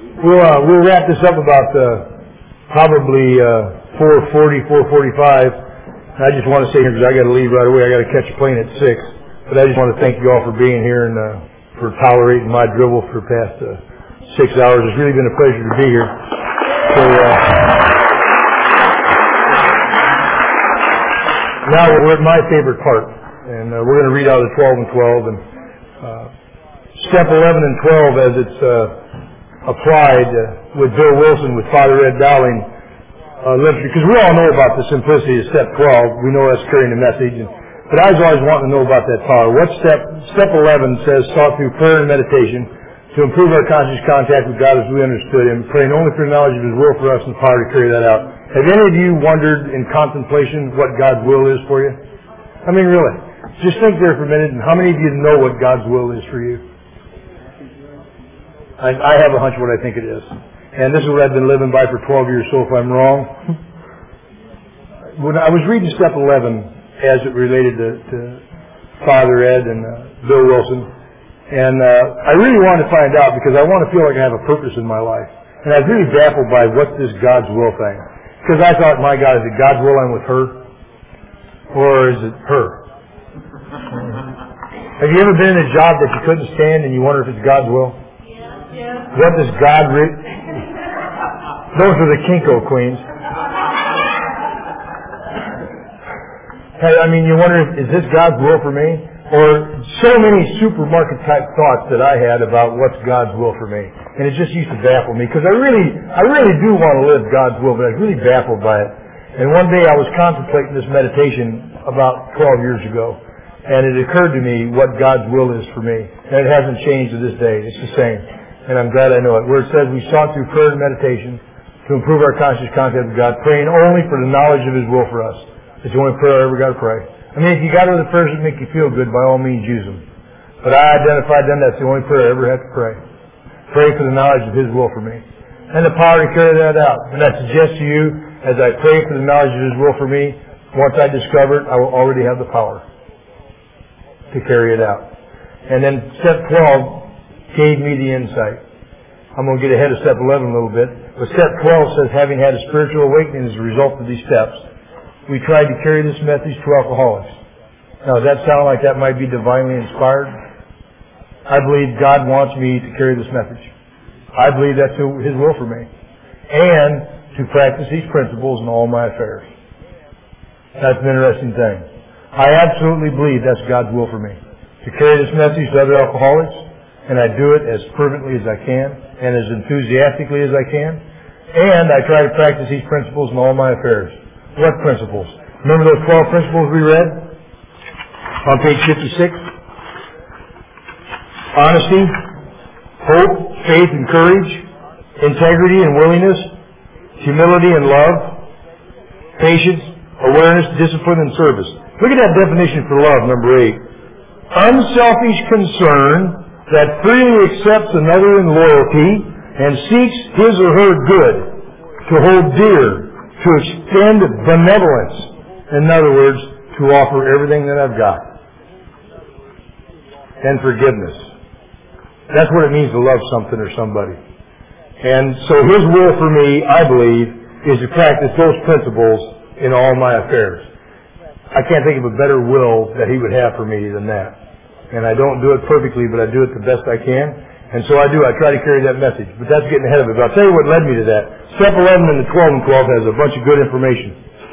We'll wrap this up about probably 4:40, 4:45. I just want to say here, because I got to leave right away. I got to catch a plane at 6. But I just want to thank you all for being here and for tolerating my dribble for the past 6 hours. It's really been a pleasure to be here. So now we're at my favorite part, and we're going to read out of 12 and 12. And step 11 and 12, as it's applied with Bill Wilson, with Father Ed Dowling, because we all know about the simplicity of step 12. We know that's carrying the message. But I was always wanting to know about that power. What step 11 says, sought through prayer and meditation to improve our conscious contact with God as we understood Him, praying only for the knowledge of His will for us and the power to carry that out. Have any of you wondered in contemplation what God's will is for you? I mean, really. Just think there for a minute, and how many of you know what God's will is for you? I have a hunch what I think it is. And this is what I've been living by for 12 years, so if I'm wrong. When I was reading step 11, as it related to Father Ed and Bill Wilson, and I really wanted to find out, because I want to feel like I have a purpose in my life. And I was really baffled by what's this God's will thing. Because I thought, my God, is it God's will I'm with her? Or is it her? Have you ever been in a job that you couldn't stand and you wonder if it's God's will? Yeah. What does God Those are the Kinko queens. I mean, you wonder, is this God's will for me? Or so many supermarket type thoughts that I had about what's God's will for me. And it just used to baffle me, because I really do want to live God's will, but I was really baffled by it. And one day I was contemplating this meditation about 12 years ago, and it occurred to me what God's will is for me. And it hasn't changed to this day. It's the same. And I'm glad I know it. Where it says we sought through prayer and meditation to improve our conscious contact with God, praying only for the knowledge of His will for us. It's the only prayer I ever got to pray. I mean, if you got other prayers that make you feel good, by all means use them. But I identified them, that's the only prayer I ever had to pray. Pray for the knowledge of His will for me. And the power to carry that out. And I suggest to you, as I pray for the knowledge of His will for me, once I discover it, I will already have the power to carry it out. And then step 12 gave me the insight. I'm going to get ahead of step 11 a little bit. But step 12 says, having had a spiritual awakening as a result of these steps, we tried to carry this message to alcoholics. Now, does that sound like that might be divinely inspired? I believe God wants me to carry this message. I believe that's His will for me. And to practice these principles in all my affairs. That's an interesting thing. I absolutely believe that's God's will for me. To carry this message to other alcoholics, and I do it as fervently as I can, and as enthusiastically as I can, and I try to practice these principles in all my affairs. What principles? Remember those 12 principles we read on page 56? Honesty, hope, faith and courage, integrity and willingness, humility and love, patience, awareness, discipline, and service. Look at that definition for love, number 8. Unselfish concern that freely accepts another in loyalty and seeks his or her good, to hold dear, to extend benevolence. In other words, to offer everything that I've got. And forgiveness. That's what it means to love something or somebody. And so His will for me, I believe, is to practice those principles in all my affairs. I can't think of a better will that He would have for me than that. And I don't do it perfectly, but I do it the best I can. And so I do. I try to carry that message. But that's getting ahead of it. But I'll tell you what led me to that. Step 11 and the 12 and 12 has a bunch of good information.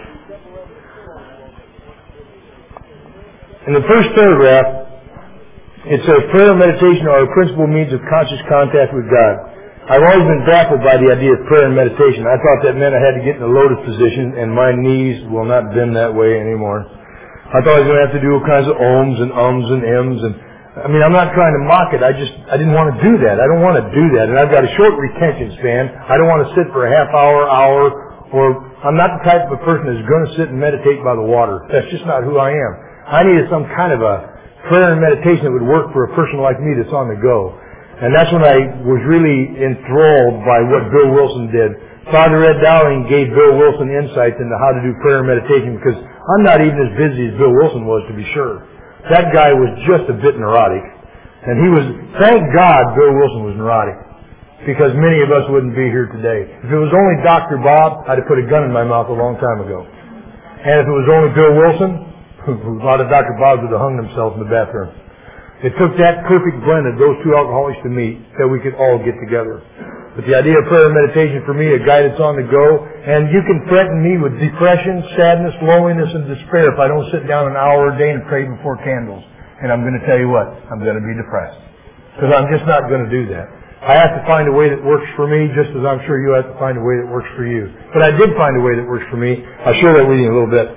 In the first paragraph, it says, prayer and meditation are a principal means of conscious contact with God. I've always been baffled by the idea of prayer and meditation. I thought that meant I had to get in a lotus position, and my knees will not bend that way anymore. I thought I was going to have to do all kinds of ohms and ums and ems. And I mean, I'm not trying to mock it. I didn't want to do that. I don't want to do that. And I've got a short retention span. I don't want to sit for a half hour, or I'm not the type of a person that's going to sit and meditate by the water. That's just not who I am. I needed some kind of a prayer and meditation that would work for a person like me that's on the go. And that's when I was really enthralled by what Bill Wilson did. Father Ed Dowling gave Bill Wilson insights into how to do prayer and meditation, because I'm not even as busy as Bill Wilson was, to be sure. That guy was just a bit neurotic. And thank God Bill Wilson was neurotic. because many of us wouldn't be here today. If it was only Dr. Bob, I'd have put a gun in my mouth a long time ago. And if it was only Bill Wilson, a lot of Dr. Bobs would have hung themselves in the bathroom. It took that perfect blend of those two alcoholics to meet that we could all get together. But the idea of prayer and meditation for me, a guy that's on the go, and you can threaten me with depression, sadness, loneliness, and despair if I don't sit down an hour a day and pray before candles. And I'm going to tell you what, I'm going to be depressed. Because I'm just not going to do that. I have to find a way that works for me, just as I'm sure you have to find a way that works for you. But I did find a way that works for me. I'll share that with you in a little bit.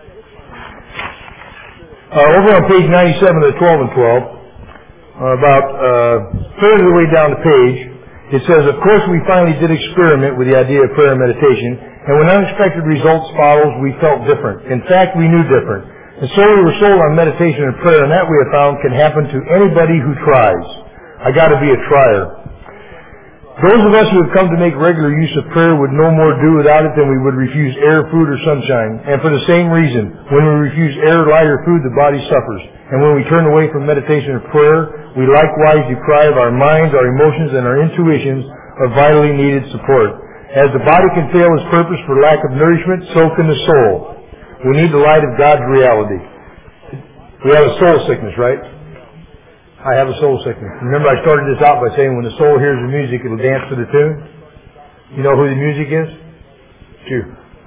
Over on page 97 of 12 and 12, about third of the way down the page, it says, of course we finally did experiment with the idea of prayer and meditation, and when unexpected results followed, we felt different. In fact, we knew different. And so we were sold on meditation and prayer, and that we have found can happen to anybody who tries. I got to be a trier. Those of us who have come to make regular use of prayer would no more do without it than we would refuse air, food, or sunshine. And for the same reason, when we refuse air, light, or food, the body suffers. And when we turn away from meditation and prayer, we likewise deprive our minds, our emotions, and our intuitions of vitally needed support. As the body can fail its purpose for lack of nourishment, so can the soul. We need the light of God's reality. We have a soul sickness, right? I have a soul sickness. Remember I started this out by saying when the soul hears the music, it'll dance to the tune. You know who the music is? It's you.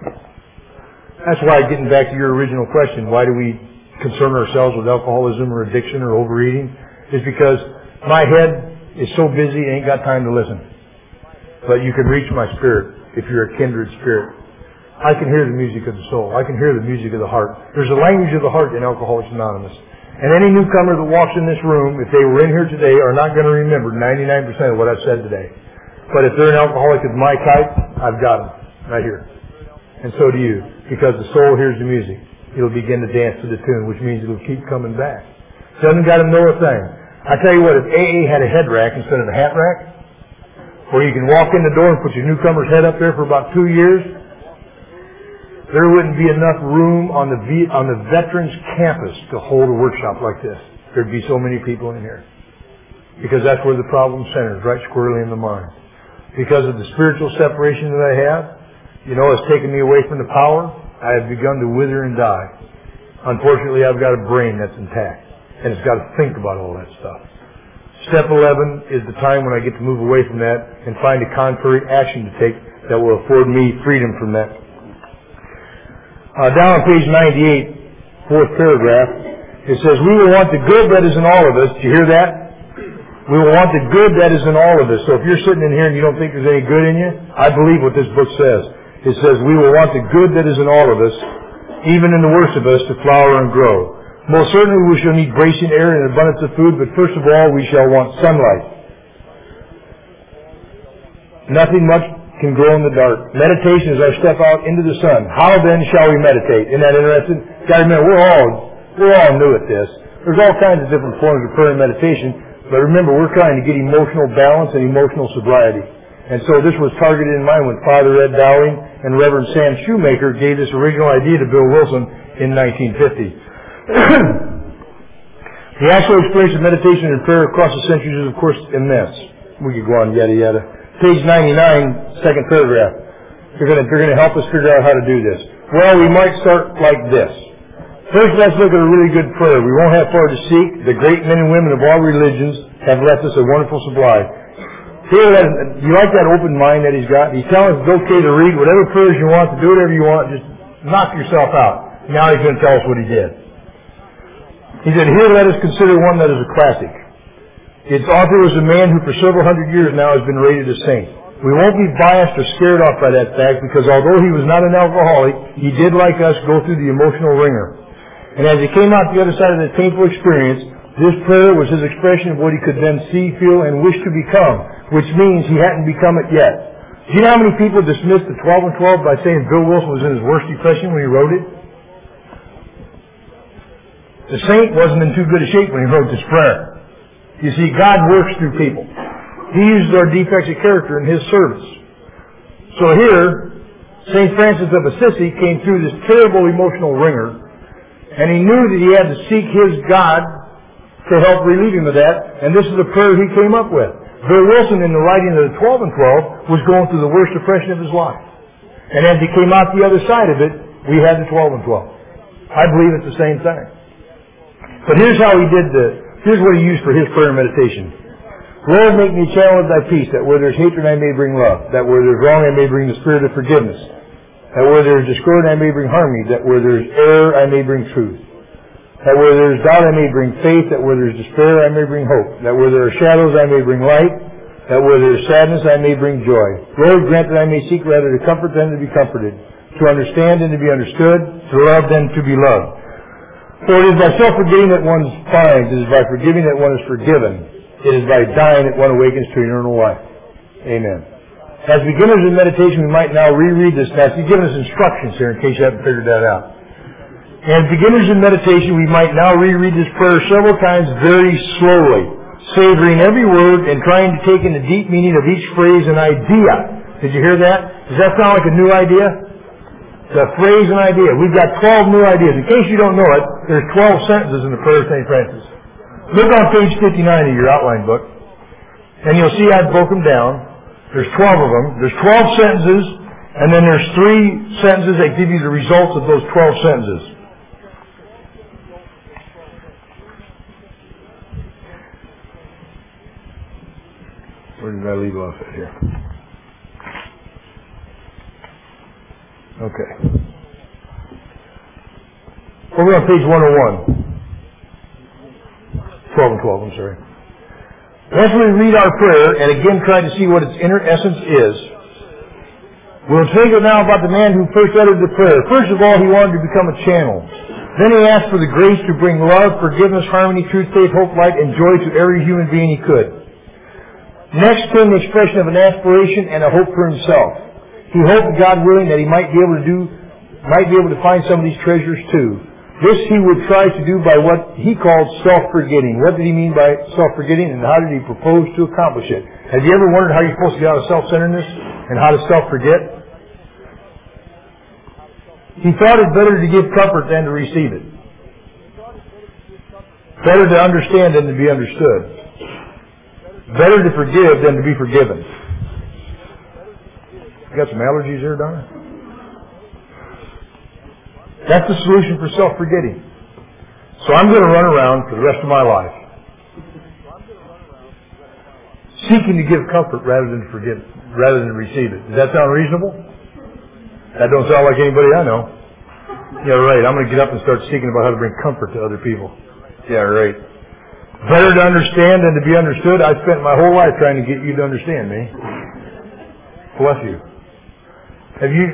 That's why, getting back to your original question, why do we concern ourselves with alcoholism or addiction or overeating? Is because my head is so busy, I ain't got time to listen. But you can reach my spirit if you're a kindred spirit. I can hear the music of the soul. I can hear the music of the heart. There's a language of the heart in Alcoholics Anonymous. And any newcomer that walks in this room, if they were in here today, are not going to remember 99% of what I've said today. But if they're an alcoholic of my type, I've got them right here. And so do you. Because the soul hears the music. It'll begin to dance to the tune, which means it'll keep coming back. Doesn't got to know a thing. I tell you what, if AA had a head rack instead of a hat rack, where you can walk in the door and put your newcomer's head up there for about 2 years, there wouldn't be enough room on the veterans campus to hold a workshop like this. There'd be so many people in here. Because that's where the problem centers, right squarely in the mind. Because of the spiritual separation that I have, it's taken me away from the power. I have begun to wither and die. Unfortunately, I've got a brain that's intact. And it's got to think about all that stuff. Step 11 is the time when I get to move away from that and find a contrary action to take that will afford me freedom from that. Down on page 98, fourth paragraph, it says, we will want the good that is in all of us. Do you hear that? We will want the good that is in all of us. So if you're sitting in here and you don't think there's any good in you, I believe what this book says. It says, we will want the good that is in all of us, even in the worst of us, to flower and grow. Most certainly we shall need bracing air and abundance of food, but first of all we shall want sunlight. Nothing much can grow in the dark. Meditation is our step out into the sun. How then shall we meditate? Isn't that interesting? Gotta remember, we're all new at this. There's all kinds of different forms of prayer and meditation, but remember, we're trying to get emotional balance and emotional sobriety. And so this was targeted in mind when Father Ed Dowling and Reverend Sam Shoemaker gave this original idea to Bill Wilson in 1950. The actual experience of meditation and prayer across the centuries is, of course, immense. We could go on yada yada. Page 99, second paragraph. They're going to help us figure out how to do this. Well, we might start like this. First, let's look at a really good prayer. We won't have far to seek. The great men and women of all religions have left us a wonderful supply. You like that open mind that he's got? He's telling us it's okay to read whatever prayers you want, to do whatever you want, just knock yourself out. Now he's going to tell us what he did. He said, here let us consider one that is a classic. Its author was a man who for several hundred years now has been rated a saint. We won't be biased or scared off by that fact because although he was not an alcoholic, he did, like us, go through the emotional ringer. And as he came out the other side of that painful experience, this prayer was his expression of what he could then see, feel, and wish to become, which means he hadn't become it yet. Do you know how many people dismissed the 12 and 12 by saying Bill Wilson was in his worst depression when he wrote it? The saint wasn't in too good a shape when he wrote this prayer. You see, God works through people. He uses our defects of character in His service. So here, St. Francis of Assisi came through this terrible emotional ringer, and he knew that he had to seek his God to help relieve him of that, and this is the prayer he came up with. Bill Wilson, in the writing of the 12 and 12, was going through the worst depression of his life. And as he came out the other side of it, we had the 12 and 12. I believe it's the same thing. But here's how he did here's what he used for his prayer and meditation. Lord, make me a channel of thy peace, that where there's hatred I may bring love, that where there's wrong I may bring the spirit of forgiveness, that where there's discord I may bring harmony, that where there's error I may bring truth, that where there's doubt I may bring faith, that where there's despair I may bring hope, that where there are shadows I may bring light, that where there is sadness I may bring joy. Lord, grant that I may seek rather to comfort than to be comforted, to understand than to be understood, to love than to be loved. For it is by self-forgetting that one finds, it is by forgiving that one is forgiven, it is by dying that one awakens to eternal life. Amen. As beginners in meditation, we might now reread this passage. He's given us instructions here in case you haven't figured that out. As beginners in meditation, we might now reread this prayer several times very slowly, savoring every word and trying to take in the deep meaning of each phrase and idea. Did you hear that? Does that sound like a new idea? The phrase and idea. We've got 12 new ideas. In case you don't know it, there's 12 sentences in the prayer of St. Francis. Look on page 59 of your outline book, and you'll see I've broken them down. There's 12 of them. There's 12 sentences, and then there's 3 sentences that give you the results of those 12 sentences. Where did I leave off at here? Okay. Over on page 101. 12 and 12, I'm sorry. Once we read our prayer and again try to see what its inner essence is, we'll think now about the man who first uttered the prayer. First of all, he wanted to become a channel. Then he asked for the grace to bring love, forgiveness, harmony, truth, faith, hope, light, and joy to every human being he could. Next came the expression of an aspiration and a hope for himself. He hoped, God willing, that he might be able to find some of these treasures too. This he would try to do by what he called self-forgetting. What did he mean by self-forgetting, and how did he propose to accomplish it? Have you ever wondered how you're supposed to get out of self-centeredness and how to self-forget? He thought it better to give comfort than to receive it. Better to understand than to be understood. Better to forgive than to be forgiven. You got some allergies there, Donna? That's the solution for self-forgetting. So I'm going to run around for the rest of my life seeking to give comfort rather than to receive it. Does that sound reasonable? That don't sound like anybody I know. Yeah, right. I'm going to get up and start seeking about how to bring comfort to other people. Yeah, right. Better to understand than to be understood. I spent my whole life trying to get you to understand me. Bless you. Have you...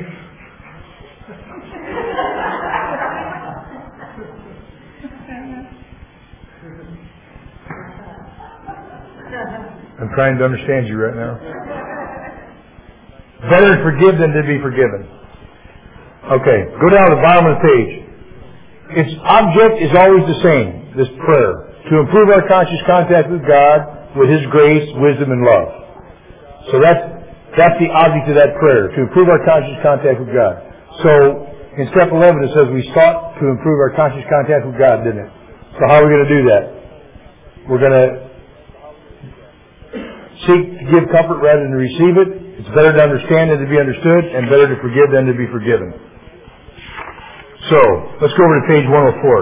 I'm trying to understand you right now. Better to forgive than to be forgiven. Okay, go down to the bottom of the page. Its object is always the same, this prayer. To improve our conscious contact with God, with His grace, wisdom, and love. So that's the object of that prayer, to improve our conscious contact with God. So, in step 11 it says we sought to improve our conscious contact with God, didn't it? So how are we going to do that? We're going to seek to give comfort rather than to receive it. It's better to understand than to be understood, and better to forgive than to be forgiven. So, let's go over to page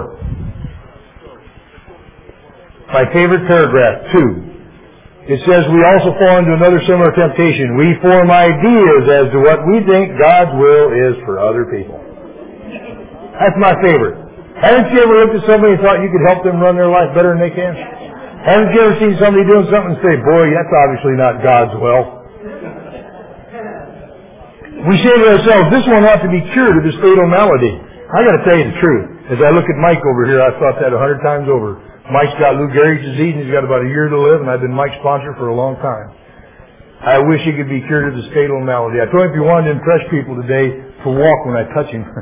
104. My favorite paragraph, 2. It says, we also fall into another similar temptation. We form ideas as to what we think God's will is for other people. That's my favorite. Haven't you ever looked at somebody and thought you could help them run their life better than they can? Haven't you ever seen somebody doing something and say, boy, that's obviously not God's will? We say to ourselves, this one ought to be cured of this fatal malady. I got to tell you the truth. As I look at Mike over here, I've thought that 100 times over. Mike's got Lou Gehrig's disease, and he's got about a year to live, and I've been Mike's sponsor for a long time. I wish he could be cured of this fatal malady. I told him if he wanted to impress people today, to walk when I touch him.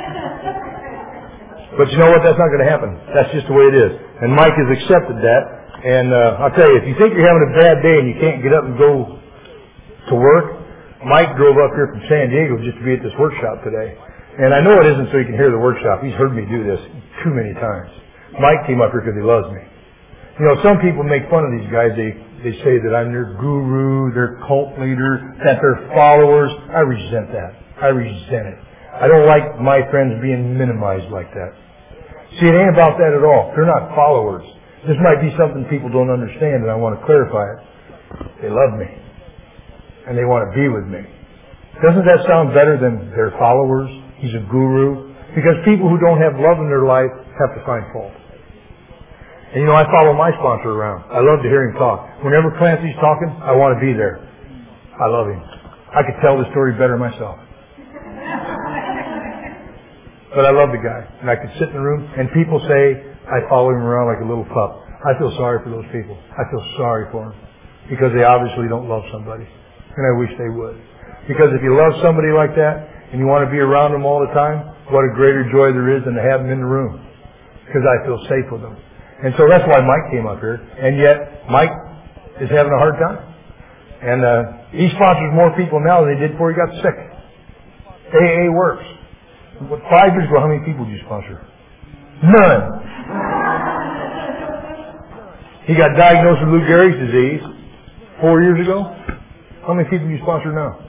But you know what? That's not going to happen. That's just the way it is. And Mike has accepted that. And I'll tell you, if you think you're having a bad day and you can't get up and go to work, Mike drove up here from San Diego just to be at this workshop today. And I know it isn't so he can hear the workshop. He's heard me do this too many times. Mike came up here because he loves me. You know, some people make fun of these guys. they say that I'm their guru, their cult leader, that they're followers. I resent that. I resent it. I don't like my friends being minimized like that. See, it ain't about that at all. They're not followers. This might be something people don't understand, and I want to clarify it. They love me. And they want to be with me. Doesn't that sound better than their followers? He's a guru. Because people who don't have love in their life have to find fault. And I follow my sponsor around. I love to hear him talk. Whenever Clancy's talking, I want to be there. I love him. I could tell the story better myself. But I love the guy. And I could sit in the room and people say I follow him around like a little pup. I feel sorry for those people. I feel sorry for them. Because they obviously don't love somebody. And I wish they would. Because if you love somebody like that and you want to be around them all the time, what a greater joy there is than to have them in the room. Because I feel safe with them. And so that's why Mike came up here. And yet, Mike is having a hard time. And he sponsors more people now than he did before he got sick. AA works. 5 years ago, how many people did you sponsor? None. He got diagnosed with Lou Gehrig's disease 4 years ago. How many people do you sponsor now?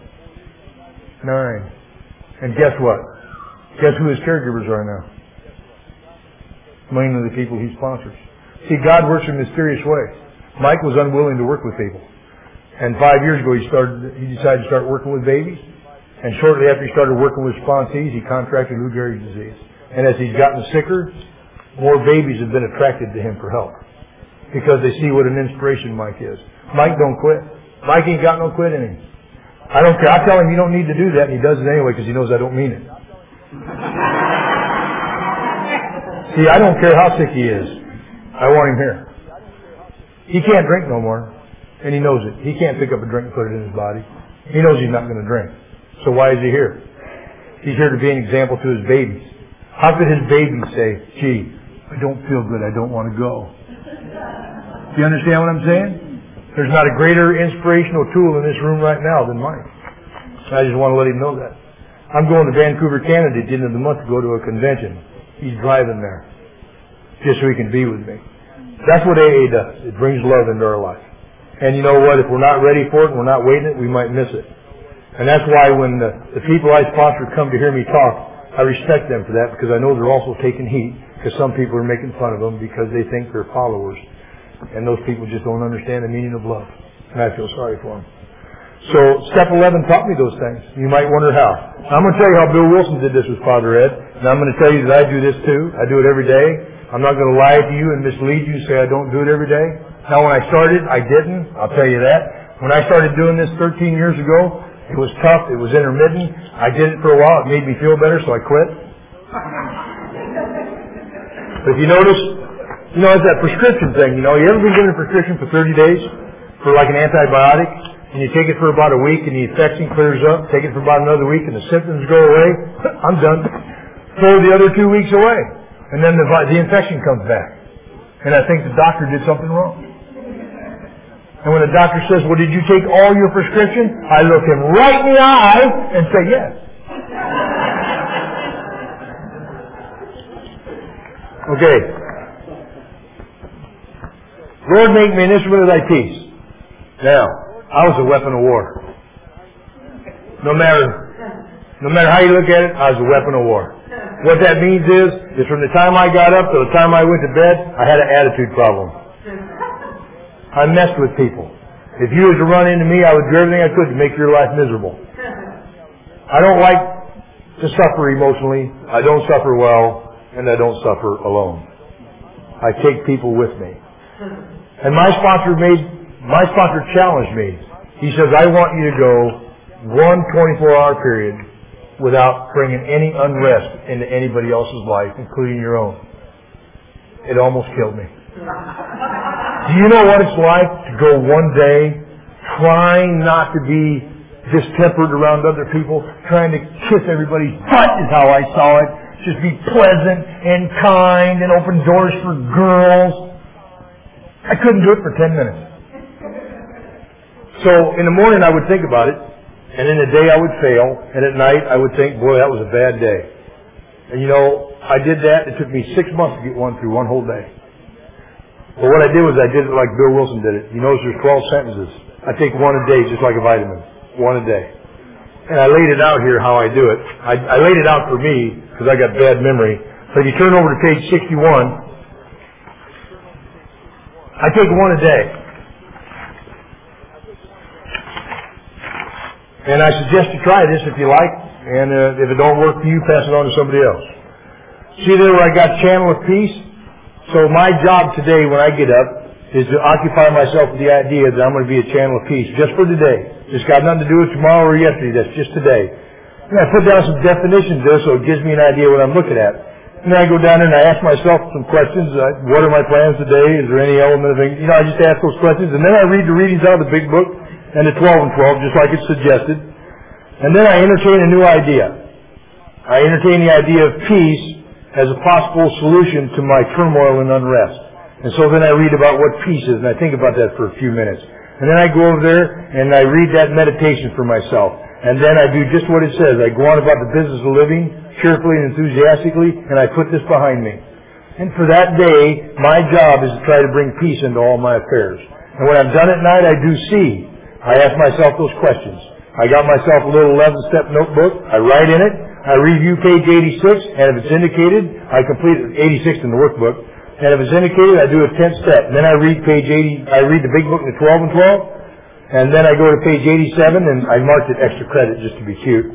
9. And guess what? Guess who his caregivers are now? Mainly the people he sponsors. See, God works in mysterious ways. Mike was unwilling to work with people. And 5 years ago, he decided to start working with babies. And shortly after he started working with sponsees, he contracted Lou Gehrig's disease. And as he's gotten sicker, more babies have been attracted to him for help. Because they see what an inspiration Mike is. Mike don't quit. Mike ain't got no quit in him. I don't care. I tell him you don't need to do that, and he does it anyway because he knows I don't mean it. See, I don't care how sick he is. I want him here. He can't drink no more, and he knows it. He can't pick up a drink and put it in his body. He knows he's not going to drink. So why is he here? He's here to be an example to his babies. How could his babies say, gee, I don't feel good, I don't want to go? Do you understand what I'm saying? There's not a greater inspirational tool in this room right now than mine. I just want to let him know that. I'm going to Vancouver, Canada at the end of the month to go to a convention. He's driving there just so he can be with me. That's what AA does. It brings love into our life. And you know what? If we're not ready for it and we're not waiting it, we might miss it. And that's why when the people I sponsor come to hear me talk, I respect them for that because I know they're also taking heat because some people are making fun of them because they think they're followers. And those people just don't understand the meaning of love. And I feel sorry for them. So step 11 taught me those things. You might wonder how. I'm going to tell you how Bill Wilson did this with Father Ed. And I'm going to tell you that I do this too. I do it every day. I'm not going to lie to you and mislead you and say I don't do it every day. Now when I started, I didn't. I'll tell you that. When I started doing this 13 years ago, it was tough. It was intermittent. I did it for a while. It made me feel better, so I quit. But if you notice, it's that prescription thing. You ever been given a prescription for 30 days for like an antibiotic? And you take it for about a week and the infection clears up. Take it for about another week and the symptoms go away. I'm done. Throw the other 2 weeks away. And then the infection comes back. And I think the doctor did something wrong. And when the doctor says, well, did you take all your prescription? I look him right in the eye and say, yes. Okay. Lord, make me an instrument of thy peace. Now, I was a weapon of war. No matter how you look at it, I was a weapon of war. What that means is from the time I got up to the time I went to bed, I had an attitude problem. I messed with people. If you was to run into me, I would do everything I could to make your life miserable. I don't like to suffer emotionally. I don't suffer well, and I don't suffer alone. I take people with me. And my sponsor challenged me. He says, I want you to go one 24-hour period without bringing any unrest into anybody else's life, including your own. It almost killed me. Do you know what it's like to go one day trying not to be distempered around other people, trying to kiss everybody's butt is how I saw it, just be pleasant and kind and open doors for girls. I couldn't do it for 10 minutes. So in the morning I would think about it, and in the day I would fail, and at night I would think, boy, that was a bad day. And I did that. It took me 6 months to get through one whole day. But what I did was I did it like Bill Wilson did it. You notice there's 12 sentences. I take one a day just like a vitamin. One a day. And I laid it out here how I do it. I laid it out for me because I got bad memory. So if you turn over to page 61, I take one a day. And I suggest you try this if you like. And if it don't work for you, pass it on to somebody else. See there where I got channel of peace? So my job today when I get up is to occupy myself with the idea that I'm going to be a channel of peace just for today. It's got nothing to do with tomorrow or yesterday. That's just today. And I put down some definitions there so it gives me an idea what I'm looking at. And then I go down there and I ask myself some questions. What are my plans today? Is there any element of things? You know, I just ask those questions. And then I read the readings out of the big book and the 12 and 12 just like it's suggested. And then I entertain a new idea. I entertain the idea of peace as a possible solution to my turmoil and unrest. And so then I read about what peace is, and I think about that for a few minutes. And then I go over there and I read that meditation for myself. And then I do just what it says. I go on about the business of living, cheerfully and enthusiastically, and I put this behind me. And for that day, my job is to try to bring peace into all my affairs. And when I'm done at night, I do see. I ask myself those questions. I got myself a little 11-step notebook. I write in it. I review page 86, and if it's indicated, I complete 86 in the workbook. And if it's indicated, I do a 10th step. And then I read page 80. I read the big book in the 12 and 12. And then I go to page 87, and I marked it extra credit just to be cute.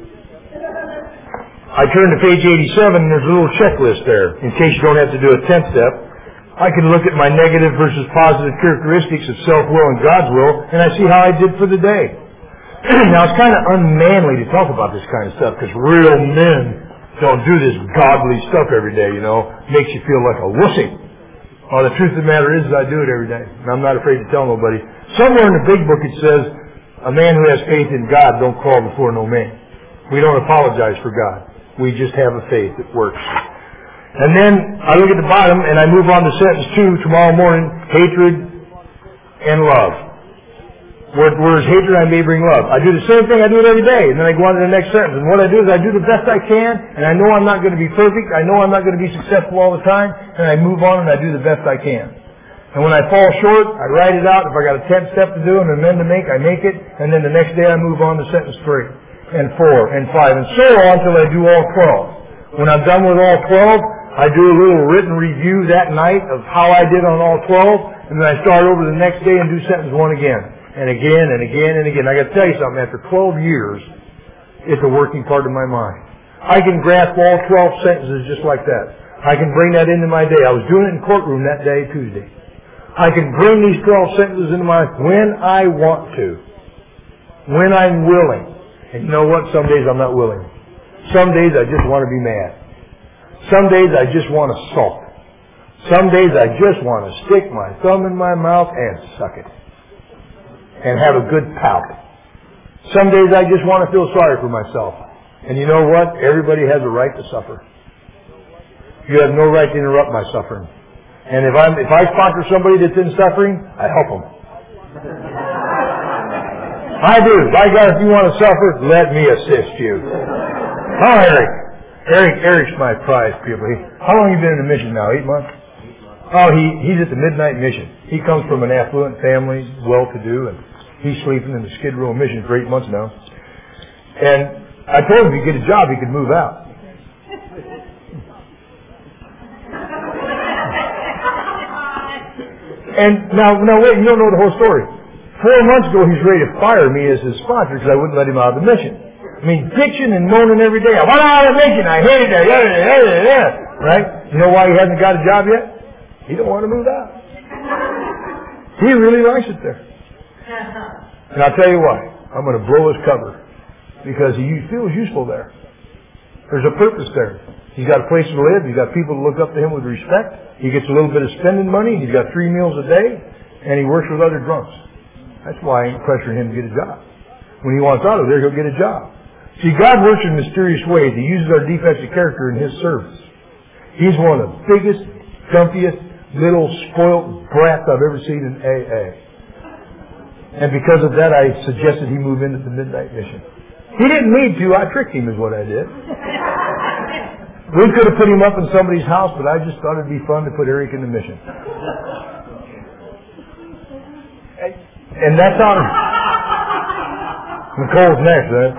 I turn to page 87, and there's a little checklist there. In case you don't have to do a 10th step, I can look at my negative versus positive characteristics of self-will and God's will, and I see how I did for the day. Now, it's kind of unmanly to talk about this kind of stuff, because real men don't do this godly stuff every day, you know. Makes you feel like a wussy. Well, the truth of the matter is I do it every day, and I'm not afraid to tell nobody. Somewhere in the big book it says, a man who has faith in God don't crawl before no man. We don't apologize for God. We just have a faith that works. And then I look at the bottom and I move on to sentence 2 tomorrow morning, hatred and love. Whereas hatred I may bring love. I do the same thing, I do it every day, and then I go on to the next sentence. And what I do is I do the best I can, and I know I'm not going to be perfect, I know I'm not going to be successful all the time, and I move on and I do the best I can. And when I fall short, I write it out. If I got a 10th step to do and an amend to make, I make it, and then the next day I move on to sentence 3, and 4, and 5, and so on until I do all 12. When I'm done with all 12, I do a little written review that night of how I did on all 12, and then I start over the next day and do sentence 1 again. And again, and again, and again. I got to tell you something, after 12 years, it's a working part of my mind. I can grasp all 12 sentences just like that. I can bring that into my day. I was doing it in courtroom that day, Tuesday. I can bring these 12 sentences into my when I want to. When I'm willing. And you know what? Some days I'm not willing. Some days I just want to be mad. Some days I just want to sulk. Some days I just want to stick my thumb in my mouth and suck it. And have a good pout. Some days I just want to feel sorry for myself. And you know what? Everybody has a right to suffer. You have no right to interrupt my suffering. And if I sponsor somebody that's in suffering, I help them. I do. By God, if you want to suffer, let me assist you. Oh, Eric's my prize pupil. How long have you been in the mission now? 8 months? Oh, he's at the Midnight Mission. He comes from an affluent family, well-to-do, and he's sleeping in the Skid Row Mission for 8 months now. And I told him if he could get a job, he could move out. And now wait, you don't know the whole story. 4 months ago, he's ready to fire me as his sponsor because I wouldn't let him out of the mission. I mean, bitching and moaning every day. I want out of the mission. I hate it there. Right? You know why he hasn't got a job yet? He don't want to move out. He really likes it there. And I'll tell you why. I'm going to blow his cover. Because he feels useful there. There's a purpose there. He's got a place to live. He's got people to look up to him with respect. He gets a little bit of spending money. He's got 3 meals a day. And he works with other drunks. That's why I ain't pressuring him to get a job. When he wants out of there, he'll get a job. See, God works in mysterious ways. He uses our defects of character in His service. He's one of the biggest, dumpiest, little spoiled brats I've ever seen in AA. And because of that, I suggested he move into the Midnight Mission. He didn't need to. I tricked him is what I did. We could have put him up in somebody's house, but I just thought it'd be fun to put Eric in the mission. And that's on Nicole's next, right?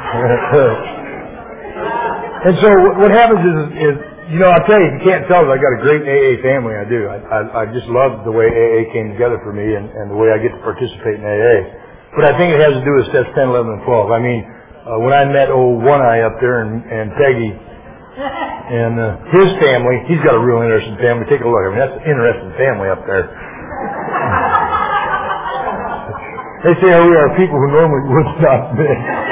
And so what happens is, you know, I'll tell you, if you can't tell, I got a great AA family. I do. I just love the way AA came together for me and the way I get to participate in AA. But I think it has to do with steps 10, 11, and 12. I mean, when I met old One Eye up there and Peggy and his family, he's got a real interesting family. Take a look. I mean, that's an interesting family up there. They say we are people who normally would not be.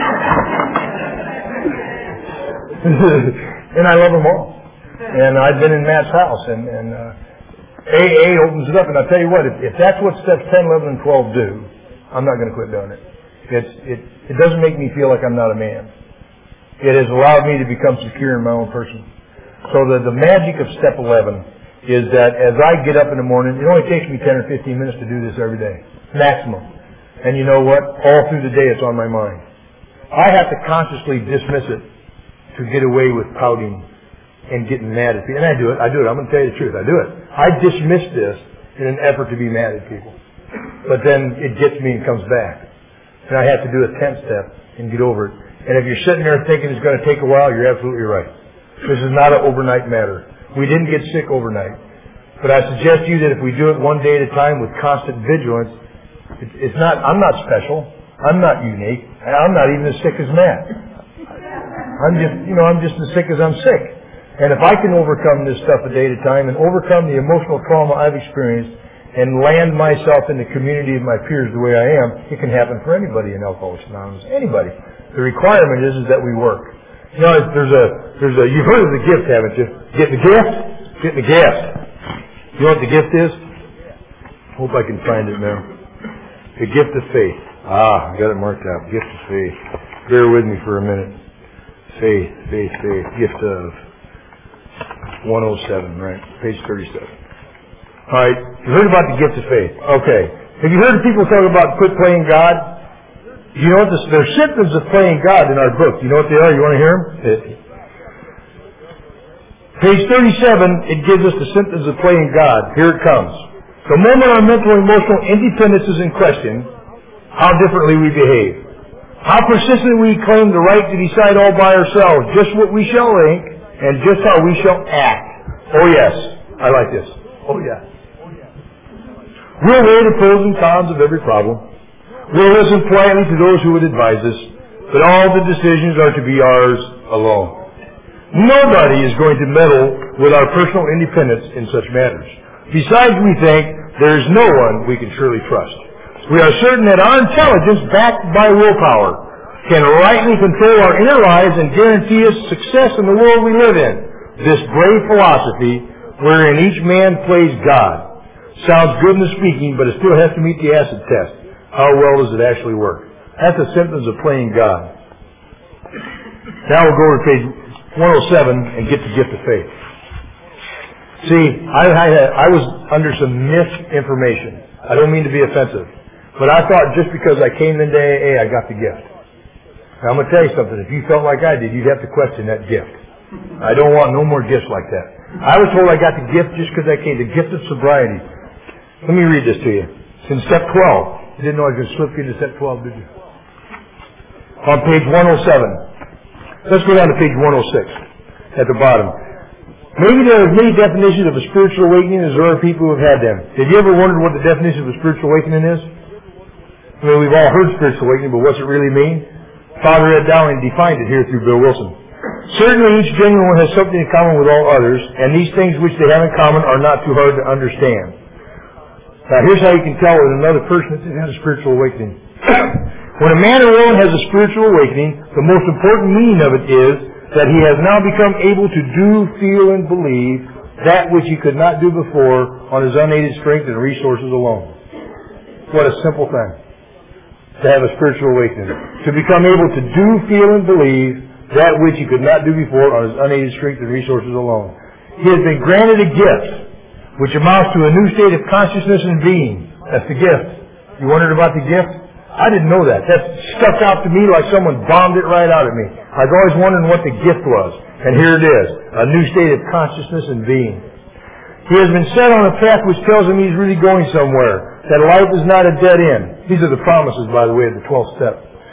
And I love them all. And I've been in Matt's house, and AA opens it up. And I'll tell you what, if that's what steps 10, 11, and 12 do, I'm not going to quit doing it. It doesn't make me feel like I'm not a man. It has allowed me to become secure in my own person. So the magic of step 11 is that as I get up in the morning, it only takes me 10 or 15 minutes to do this every day, maximum. And you know what? All through the day it's on my mind. I have to consciously dismiss it to get away with pouting and getting mad at people. And I do it. I'm going to tell you the truth. I do it. I dismiss this in an effort to be mad at people. But then it gets me and comes back. And I have to do a 10th step and get over it. And if you're sitting there thinking it's going to take a while, you're absolutely right. This is not an overnight matter. We didn't get sick overnight. But I suggest to you that if we do it one day at a time with constant vigilance, I'm not special. I'm not unique. I'm not even as sick as Matt. I'm just as sick as I'm sick. And if I can overcome this stuff a day at a time and overcome the emotional trauma I've experienced and land myself in the community of my peers the way I am, it can happen for anybody in Alcoholics Anonymous. Anybody. The requirement is that we work. You know, you've heard of the gift, haven't you? Get the gift? Get the gift. You know what the gift is? Hope I can find it now. The gift of faith. I got it marked out. Gift of faith. Bear with me for a minute. Faith. Gift of 107, right? Page 37. All right. You heard about the gift of faith. Okay. Have you heard people talk about quit playing God? You know what? There's symptoms of playing God in our book. You know what they are? You want to hear them? Page 37, it gives us the symptoms of playing God. Here it comes. The moment our mental and emotional independence is in question, how differently we behave. How persistently we claim the right to decide all by ourselves, just what we shall think, and just how we shall act. Oh yes, I like this. Oh yeah. We'll weigh the pros and cons of every problem. We'll listen politely to those who would advise us, but all the decisions are to be ours alone. Nobody is going to meddle with our personal independence in such matters. Besides, we think there is no one we can surely trust. We are certain that our intelligence, backed by willpower, can rightly control our inner lives and guarantee us success in the world we live in. This brave philosophy, wherein each man plays God, sounds good in the speaking, but it still has to meet the acid test. How well does it actually work? That's the symptoms of playing God. Now we'll go to page 107 and get the gift of faith. See, I was under some misinformation. I don't mean to be offensive, but I thought just because I came into AA, I got the gift. Now, I'm going to tell you something. If you felt like I did, you'd have to question that gift. I don't want no more gifts like that. I was told I got the gift just because I came, the gift of sobriety. Let me read this to you. It's in step 12. You didn't know I was going to slip you into step 12, did you? On page 107. Let's go down to page 106 at the bottom. Maybe there are as many definitions of a spiritual awakening as there are people who have had them. Have you ever wondered what the definition of a spiritual awakening is? I mean, we've all heard spiritual awakening, but what's it really mean? Father Ed Dowling defined it here through Bill Wilson. Certainly each genuine one has something in common with all others, and these things which they have in common are not too hard to understand. Now here's how you can tell with another person that has a spiritual awakening. When a man or woman has a spiritual awakening, the most important meaning of it is that he has now become able to do, feel, and believe that which he could not do before on his unaided strength and resources alone. What a simple thing to have a spiritual awakening. To become able to do, feel, and believe that which he could not do before on his unaided strength and resources alone. He has been granted a gift, which amounts to a new state of consciousness and being. That's the gift. You wondered about the gift? I didn't know that. That stuck out to me like someone bombed it right out at me. I was always wondering what the gift was. And here it is. A new state of consciousness and being. He has been set on a path which tells him he's really going somewhere. that life is not a dead end. These are the promises, by the way, of the 12th step.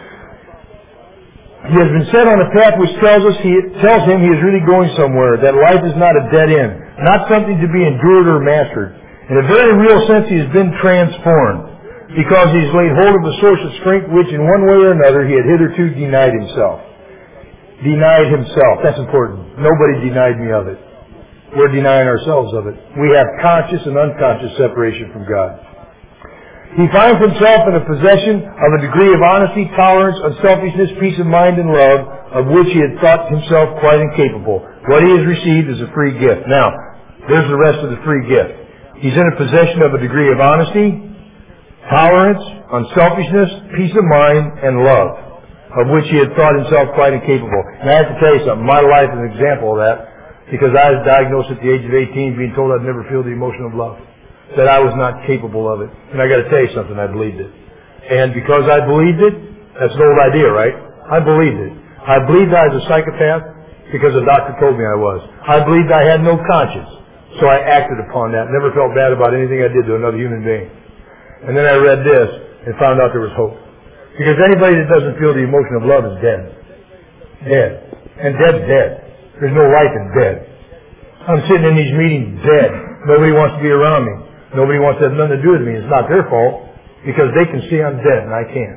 He has been set on a path which tells him he is really going somewhere, that life is not a dead end, not something to be endured or mastered. In a very real sense, he has been transformed, because he has laid hold of the source of strength which, in one way or another, he had hitherto denied himself. Denied himself. That's important. Nobody denied me of it. We're denying ourselves of it. We have conscious and unconscious separation from God. He finds himself in a possession of a degree of honesty, tolerance, unselfishness, peace of mind, and love, of which he had thought himself quite incapable. What he has received is a free gift. Now, there's the rest of the free gift. He's in a possession of a degree of honesty, tolerance, unselfishness, peace of mind, and love, of which he had thought himself quite incapable. And I have to tell you something. My life is an example of that, because I was diagnosed at the age of 18 being told I'd never feel the emotion of love, that I was not capable of it. And I got to tell you something, I believed it. And because I believed it, that's an old idea, right? I believed it. I believed I was a psychopath because the doctor told me I was. I believed I had no conscience, so I acted upon that. Never felt bad about anything I did to another human being. And then I read this and found out there was hope. Because anybody that doesn't feel the emotion of love is dead. Dead. And dead's dead. There's no life in dead. I'm sitting in these meetings dead. Nobody wants to be around me. Nobody wants to have nothing to do with me. It's not their fault, because they can see I'm dead and I can't.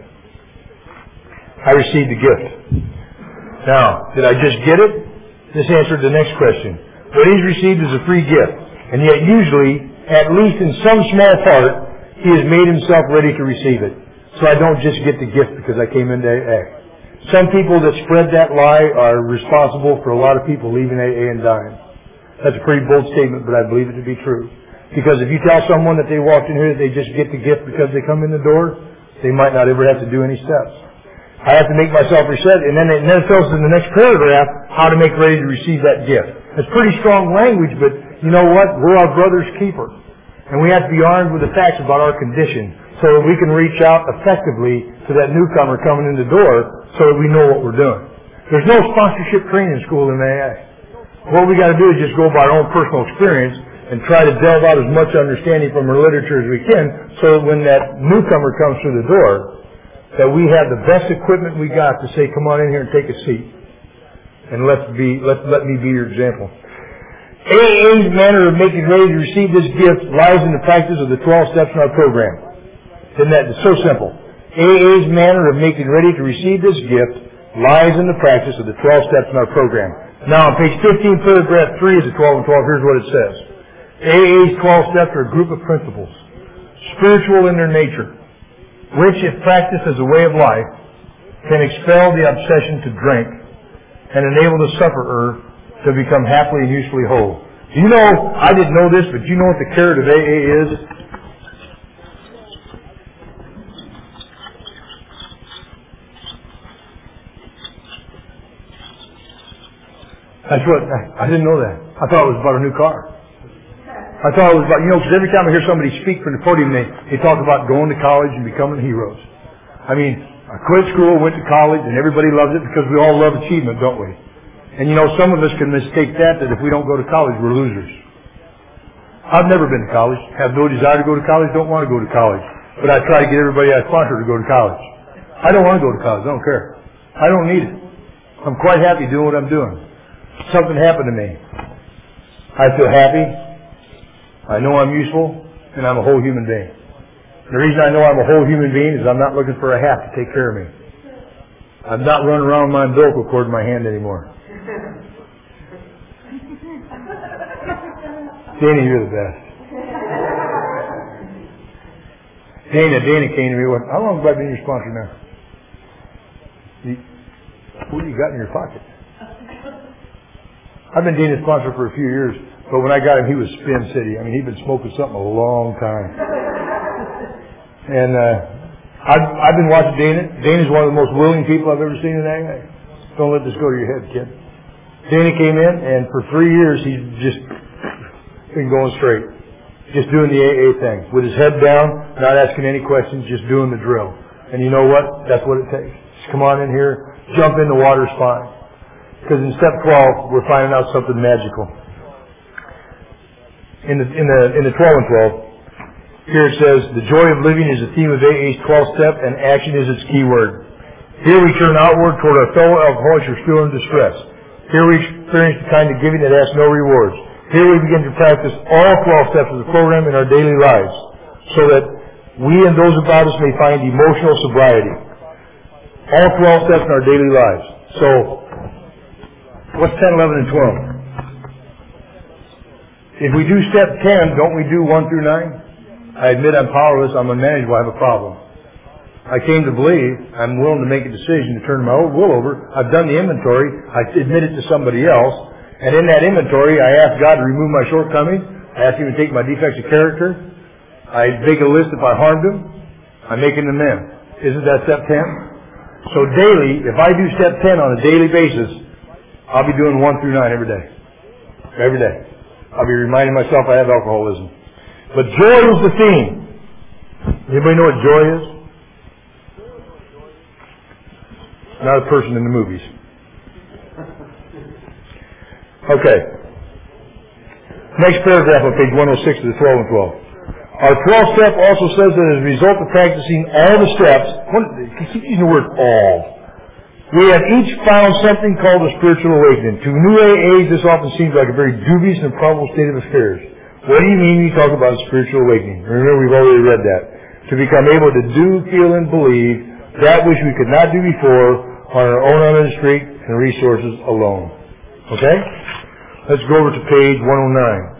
I received the gift. Now, did I just get it? This answered the next question. What he's received is a free gift. And yet usually, at least in some small part, he has made himself ready to receive it. So I don't just get the gift because I came into AA. Some people that spread that lie are responsible for a lot of people leaving AA and dying. That's a pretty bold statement, but I believe it to be true. Because if you tell someone that they walked in here that they just get the gift because they come in the door, they might not ever have to do any steps. I have to make myself reset, and then it tells us in the next paragraph how to make ready to receive that gift. It's pretty strong language, but you know what? We're our brother's keeper. And we have to be armed with the facts about our condition so that we can reach out effectively to that newcomer coming in the door so that we know what we're doing. There's no sponsorship training school in AA. What we got to do is just go by our own personal experience and try to delve out as much understanding from our literature as we can so that when that newcomer comes through the door, that we have the best equipment we got to say, come on in here and take a seat. And let me be your example. AA's manner of making ready to receive this gift lies in the practice of the 12 steps in our program. Isn't that so simple? AA's manner of making ready to receive this gift lies in the practice of the 12 steps in our program. Now, on page 15, paragraph 3 of the 12 and 12, here's what it says. AA's 12 steps are a group of principles, spiritual in their nature, which, if practiced as a way of life, can expel the obsession to drink and enable the sufferer to become happily and usefully whole. Do you know, I didn't know this, but do you know what the carrot of AA is? That's what, I didn't know that. I thought it was about a new car. I thought it was about, because every time I hear somebody speak from the podium, they talk about going to college and becoming heroes. I mean, I quit school, went to college, and everybody loves it because we all love achievement, don't we? And some of us can mistake that if we don't go to college, we're losers. I've never been to college, have no desire to go to college, don't want to go to college. But I try to get everybody I sponsor to go to college. I don't want to go to college, I don't care. I don't need it. I'm quite happy doing what I'm doing. Something happened to me. I feel happy. I know I'm useful, and I'm a whole human being. The reason I know I'm a whole human being is I'm not looking for a hat to take care of me. I'm not running around with my umbilical cord in my hand anymore. Danny, you're the best. Danny came to me and went, how long have I been your sponsor now? What do you got in your pocket? I've been Dana's sponsor for a few years, but when I got him, he was Spin City. I mean, he'd been smoking something a long time. And I've been watching Dana. Dana's one of the most willing people I've ever seen in AA. Don't let this go to your head, kid. Dana came in, and for 3 years, he's just been going straight. Just doing the AA thing. With his head down, not asking any questions, just doing the drill. And you know what? That's what it takes. Just come on in here, jump in, the water's fine. Because in step 12, we're finding out something magical. In the 12 and 12, Here it says, the joy of living is the theme of AA's 12th step, and action is its key word. Here we turn outward toward our fellow alcoholics who are still in distress. Here we experience the kind of giving that asks no rewards. Here we begin to practice all 12 steps of the program in our daily lives, so that we and those about us may find emotional sobriety. All 12 steps in our daily lives. So, what's 10, 11, and 12? If we do step 10, don't we do 1 through 9? I admit I'm powerless, I'm unmanageable, I have a problem. I came to believe I'm willing to make a decision to turn my old will over. I've done the inventory, I admit it to somebody else, and in that inventory I ask God to remove my shortcomings, I ask Him to take my defects of character, I make a list if I harmed Him, I'm making them in. Isn't that step 10? So daily, if I do step 10 on a daily basis, I'll be doing 1 through 9 every day. Every day. I'll be reminding myself I have alcoholism. But joy is the theme. Anybody know what joy is? Not a person in the movies. Okay. Next paragraph on page 106 of the 12 and 12. Our 12th step also says that as a result of practicing all the steps, keep using the word all, we have each found something called a spiritual awakening. To new AAs, this often seems like a very dubious and improbable state of affairs. What do you mean when you talk about a spiritual awakening? Remember, we've already read that. To become able to do, feel, and believe that which we could not do before on our own unaided strength and resources alone. Okay? Let's go over to page 109.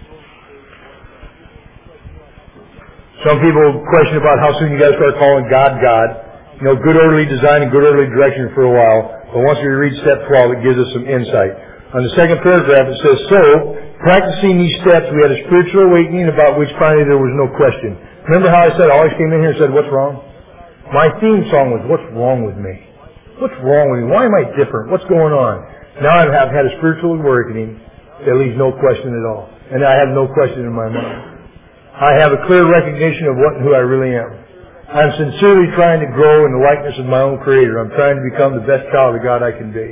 Some people question about how soon you guys start calling God, God. You know, good orderly design and good orderly direction for a while, but once we read step 12, it gives us some insight. On the second paragraph, it says, so, practicing these steps, we had a spiritual awakening about which finally there was no question. Remember how I said, I always came in here and said, what's wrong? My theme song was, what's wrong with me? What's wrong with me? Why am I different? What's going on? Now I have had a spiritual awakening that leaves no question at all. And I have no question in my mind. I have a clear recognition of what and who I really am. I'm sincerely trying to grow in the likeness of my own Creator. I'm trying to become the best child of God I can be.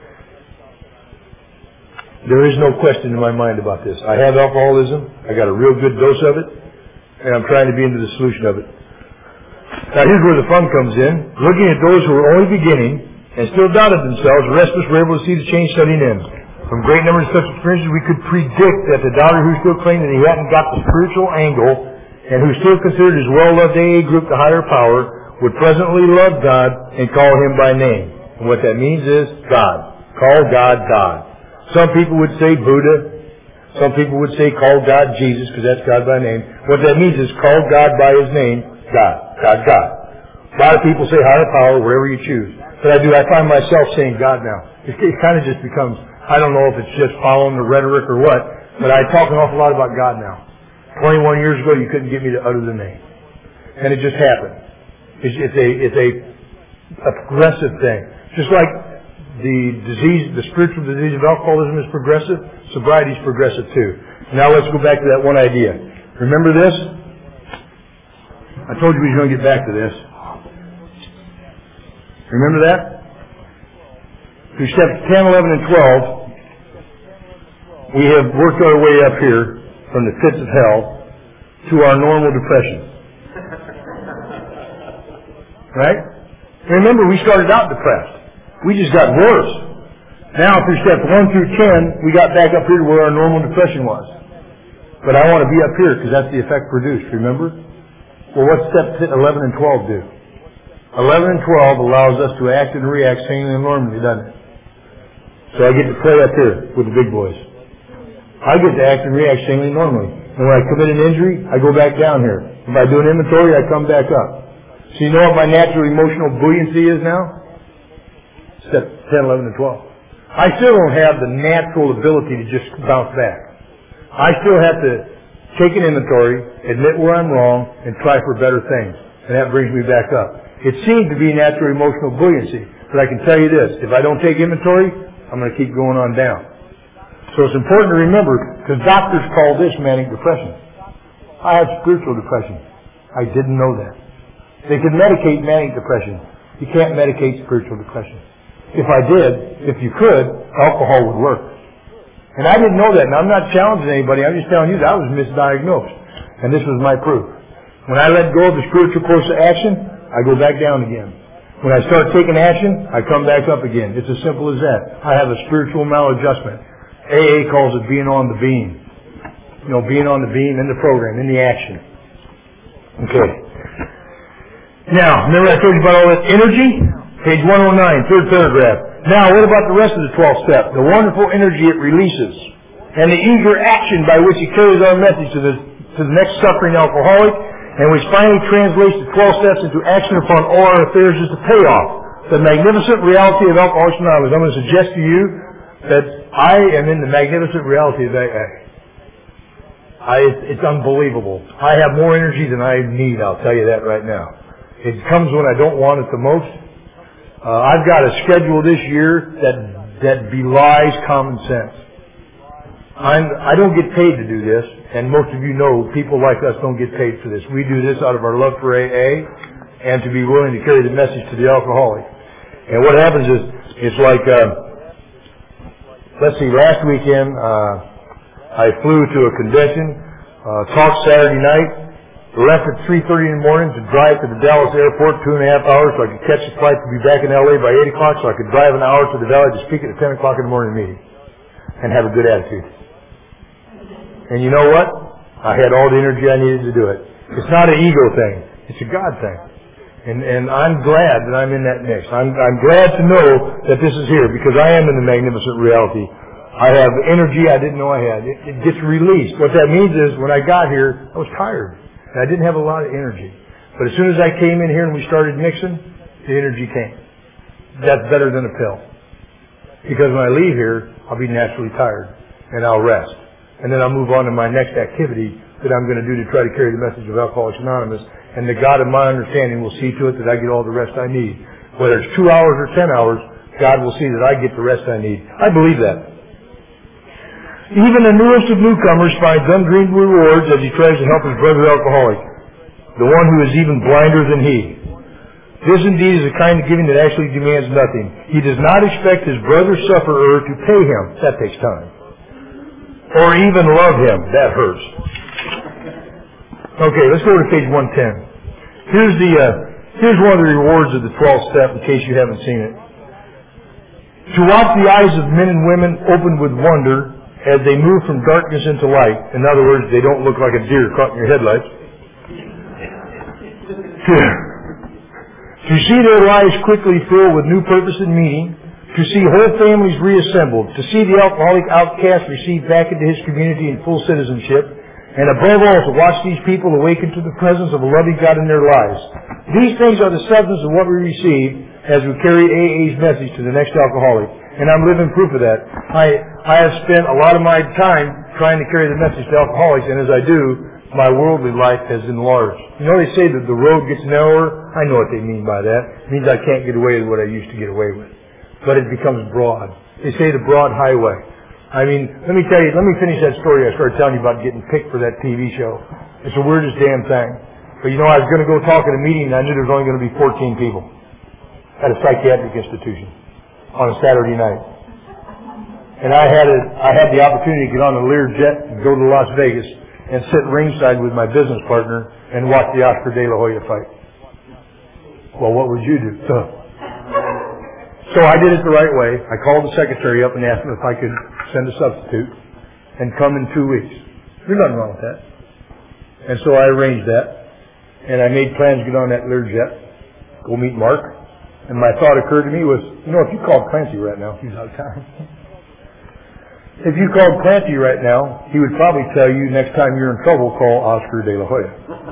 There is no question in my mind about this. I have alcoholism. I got a real good dose of it. And I'm trying to be into the solution of it. Now here's where the fun comes in. Looking at those who were only beginning and still doubted themselves, the rest of us were able to see the change setting in. From great numbers of such experiences, we could predict that the doubter who still claimed that he hadn't got the spiritual angle and who still considered his well-loved AA group the higher power would presently love God and call Him by name. And what that means is God. Call God, God. Some people would say Buddha. Some people would say call God Jesus, because that's God by name. What that means is call God by His name, God. God, God. A lot of people say higher power, wherever you choose. But I find myself saying God now. It kind of just becomes, I don't know if it's just following the rhetoric or what, but I talk an awful lot about God now. 21 years ago, you couldn't get me to utter the name. And it just happened. It's a progressive thing. Just like the spiritual disease of alcoholism is progressive, sobriety is progressive too. Now let's go back to that one idea. Remember this? I told you we were going to get back to this. Remember that? Through steps 10, 11, and 12, we have worked our way up here from the pits of hell to our normal depression. Right? Remember, we started out depressed. We just got worse. Now, through steps 1 through 10, we got back up here to where our normal depression was. But I want to be up here because that's the effect produced, remember? Well, what steps 11 and 12 do? 11 and 12 allows us to act and react sanely and normally, doesn't it? So I get to play up here with the big boys. I get to act and react sanely and normally. And when I commit an injury, I go back down here. If I do an inventory, I come back up. So you know what my natural emotional buoyancy is now? Step 10, 11, and 12. I still don't have the natural ability to just bounce back. I still have to take an inventory, admit where I'm wrong, and try for better things. And that brings me back up. It seems to be natural emotional buoyancy. But I can tell you this, if I don't take inventory, I'm going to keep going on down. So it's important to remember, because doctors call this manic depression. I have spiritual depression. I didn't know that. They can medicate manic depression. You can't medicate spiritual depression. If I did, if you could, alcohol would work. And I didn't know that. And I'm not challenging anybody. I'm just telling you that I was misdiagnosed. And this was my proof. When I let go of the spiritual course of action, I go back down again. When I start taking action, I come back up again. It's as simple as that. I have a spiritual maladjustment. AA calls it being on the beam. You know, being on the beam in the program, in the action. Okay. Now, remember I told you about all that energy? Page 109, third paragraph. Now, what about the rest of the 12th step? The wonderful energy it releases, and the eager action by which it carries our message to the next suffering alcoholic, and which finally translates the 12 steps into action upon all our affairs is the payoff. The magnificent reality of Alcoholics Anonymous. I'm going to suggest to you that I am in the magnificent reality of AA. It's unbelievable. I have more energy than I need, I'll tell you that right now. It comes when I don't want it the most. I've got a schedule this year that belies common sense. I don't get paid to do this, and most of you know people like us don't get paid for this. We do this out of our love for AA and to be willing to carry the message to the alcoholic. And what happens is, it's like, let's see, last weekend I flew to a convention, talked Saturday night, left at 3:30 in the morning to drive to the Dallas airport 2.5 hours so I could catch the flight to be back in LA by 8 o'clock so I could drive an hour to the Valley to speak at the 10 o'clock in the morning meeting and have a good attitude. And you know what? I had all the energy I needed to do it. It's not an ego thing. It's a God thing. And I'm glad that I'm in that mix. I'm glad to know that this is here because I am in the magnificent reality. I have energy I didn't know I had. It gets released. What that means is when I got here, I was tired. And I didn't have a lot of energy. But as soon as I came in here and we started mixing, the energy came. That's better than a pill. Because when I leave here, I'll be naturally tired. And I'll rest. And then I'll move on to my next activity that I'm going to do to try to carry the message of Alcoholics Anonymous. And the God of my understanding will see to it that I get all the rest I need. Whether it's 2 hours or 10 hours, God will see that I get the rest I need. I believe that. Even the newest of newcomers finds undreamed rewards as he tries to help his brother alcoholic, the one who is even blinder than he. This indeed is a kind of giving that actually demands nothing. He does not expect his brother sufferer to pay him. That takes time. Or even love him. That hurts. Okay, let's go to page 110. Here's one of the rewards of the 12th step in case you haven't seen it. To watch the eyes of men and women open with wonder as they move from darkness into light. In other words, they don't look like a deer caught in your headlights. To see their lives quickly filled with new purpose and meaning. To see whole families reassembled. To see the alcoholic outcast received back into his community in full citizenship. And above all, to watch these people awaken to the presence of a loving God in their lives. These things are the substance of what we receive as we carry AA's message to the next alcoholic. And I'm living proof of that. I have spent a lot of my time trying to carry the message to alcoholics, and as I do, my worldly life has enlarged. You know, they say that the road gets narrower. I know what they mean by that. It means I can't get away with what I used to get away with. But it becomes broad. They say the broad highway. I mean, let me finish that story I started telling you about getting picked for that TV show. It's the weirdest damn thing. But you know, I was going to go talk at a meeting, and I knew there was only going to be 14 people at a psychiatric institution on a Saturday night. And I had the opportunity to get on a Learjet and go to Las Vegas and sit ringside with my business partner and watch the Oscar De La Hoya fight. Well, what would you do? So I did it the right way. I called the secretary up and asked him if I could send a substitute and come in 2 weeks. There's nothing wrong with that. And so I arranged that. And I made plans to get on that Learjet, go meet Mark. And my thought occurred to me was, you know, if you called Clancy right now, he's out of town. If you called Clancy right now, he would probably tell you next time you're in trouble, call Oscar De La Hoya.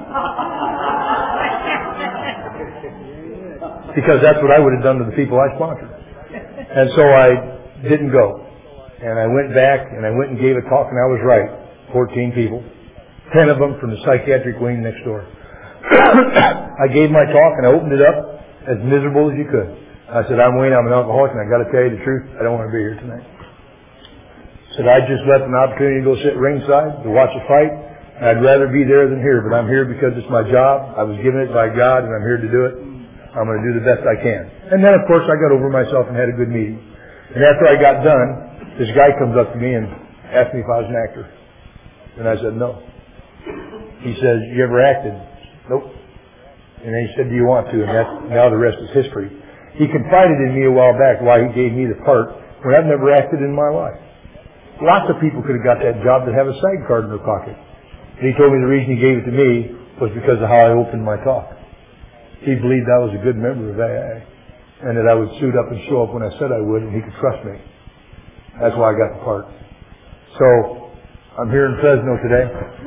Because that's what I would have done to the people I sponsored. And so I didn't go. And I went back and I went and gave a talk, and I was right. 14 people. 10 of them from the psychiatric wing next door. I gave my talk and I opened it up as miserable as you could. I said, I'm Wayne, I'm an alcoholic, and I got to tell you the truth, I don't want to be here tonight. I said, I just left an opportunity to go sit ringside to watch a fight. I'd rather be there than here, but I'm here because it's my job. I was given it by God, and I'm here to do it. I'm going to do the best I can. And then, of course, I got over myself and had a good meeting. And after I got done, this guy comes up to me and asked me if I was an actor. And I said, no. He says, you ever acted? Nope. And then he said, do you want to? And now the rest is history. He confided in me a while back why he gave me the part when I've never acted in my life. Lots of people could have got that job that have a SAG card in their pocket. And he told me the reason he gave it to me was because of how I opened my talk. He believed I was a good member of AA and that I would suit up and show up when I said I would, and he could trust me. That's why I got the part. So, I'm here in Fresno today.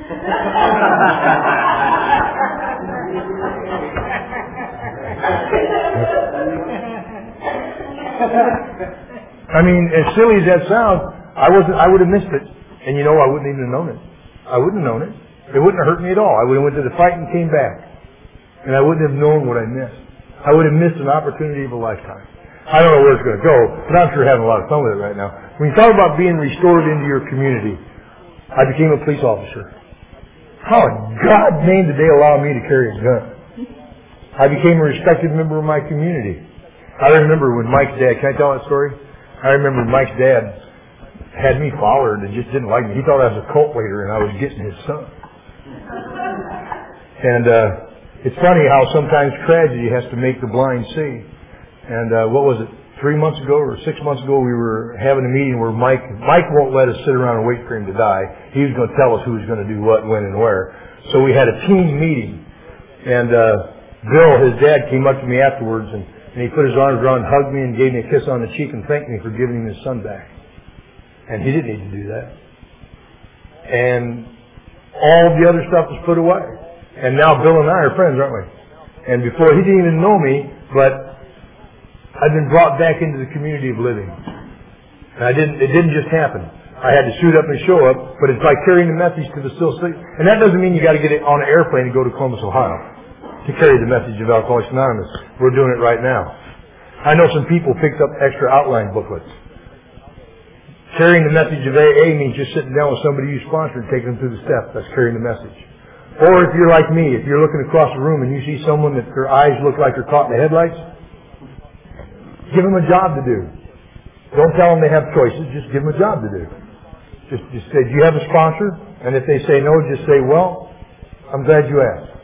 I mean, as silly as that sounds, I would have missed it. And you know, I wouldn't even have known it. I wouldn't have known it. It wouldn't have hurt me at all. I would have went to the fight and came back. And I wouldn't have known what I missed. I would have missed an opportunity of a lifetime. I don't know where it's going to go, but I'm sure having a lot of fun with it right now. When you talk about being restored into your community, I became a police officer. How in God's name did they allow me to carry a gun? I became a respected member of my community. I remember when Mike's dad, can I tell that story? I remember Mike's dad had me followed and just didn't like me. He thought I was a cult leader and I was getting his son. And it's funny how sometimes tragedy has to make the blind see. And what was it, 3 months ago or 6 months ago, we were having a meeting where Mike won't let us sit around and wait for him to die. He was going to tell us who was going to do what, when, and where. So we had a team meeting. And Bill, his dad, came up to me afterwards and he put his arms around and hugged me and gave me a kiss on the cheek and thanked me for giving him his son back. And he didn't need to do that. And all the other stuff was put away. And now Bill and I are friends, aren't we? And before, he didn't even know me, but I've been brought back into the community of living. And it didn't just happen. I had to suit up and show up, but it's like carrying the message to the still city. And that doesn't mean you got to get on an airplane and go to Columbus, Ohio to carry the message of Alcoholics Anonymous. We're doing it right now. I know some people picked up extra outline booklets. Carrying the message of AA means just sitting down with somebody you sponsor and taking them through the steps. That's carrying the message. Or if you're like me, if you're looking across the room and you see someone that their eyes look like they're caught in the headlights, give them a job to do. Don't tell them they have choices. Just give them a job to do. Just say, do you have a sponsor? And if they say no, just say, well, I'm glad you asked.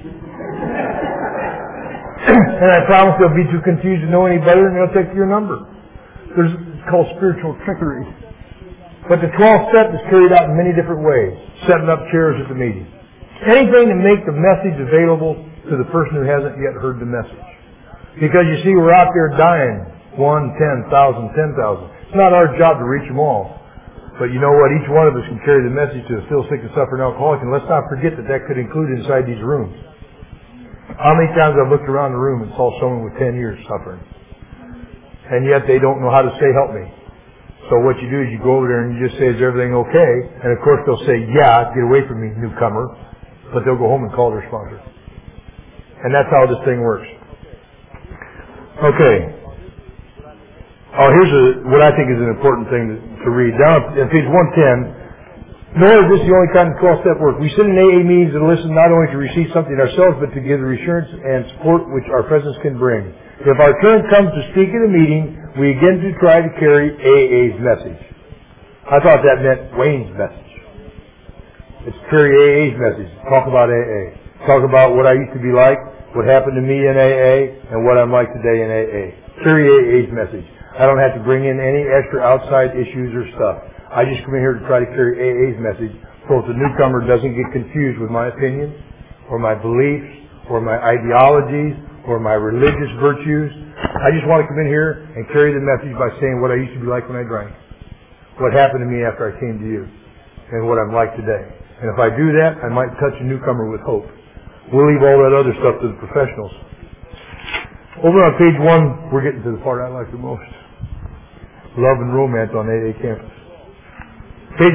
And I promise they'll be too confused to know any better and they'll take your number. It's called spiritual trickery. But the 12th step is carried out in many different ways. Setting up chairs at the meeting. Anything to make the message available to the person who hasn't yet heard the message. Because you see, we're out there dying. 1, 10,000, 10,000. It's not our job to reach them all. But you know what? Each one of us can carry the message to a still sick and suffering alcoholic. And let's not forget that could include inside these rooms. How many times I've looked around the room and saw someone with 10 years suffering. And yet they don't know how to say, help me. So what you do is you go over there and you just say, is everything okay? And of course they'll say, yeah, get away from me, newcomer. But they'll go home and call their sponsor. And that's how this thing works. Okay. Oh, here's what I think is an important thing to read. Down on page 110, nor is this the only kind of 12-step work. We sit in AA meetings and listen not only to receive something ourselves, but to give the reassurance and support which our presence can bring. If our turn comes to speak at a meeting, we again do try to carry AA's message. I thought that meant Wayne's message. It's carry AA's message. Talk about AA. Talk about what I used to be like, what happened to me in AA, and what I'm like today in AA. Carry AA's message. I don't have to bring in any extra outside issues or stuff. I just come in here to try to carry AA's message so that the newcomer doesn't get confused with my opinions or my beliefs or my ideologies or my religious virtues. I just want to come in here and carry the message by saying what I used to be like when I drank, what happened to me after I came to you, and what I'm like today. And if I do that, I might touch a newcomer with hope. We'll leave all that other stuff to the professionals. Over on page 1, we're getting to the part I like the most. Love and romance on AA campus. Page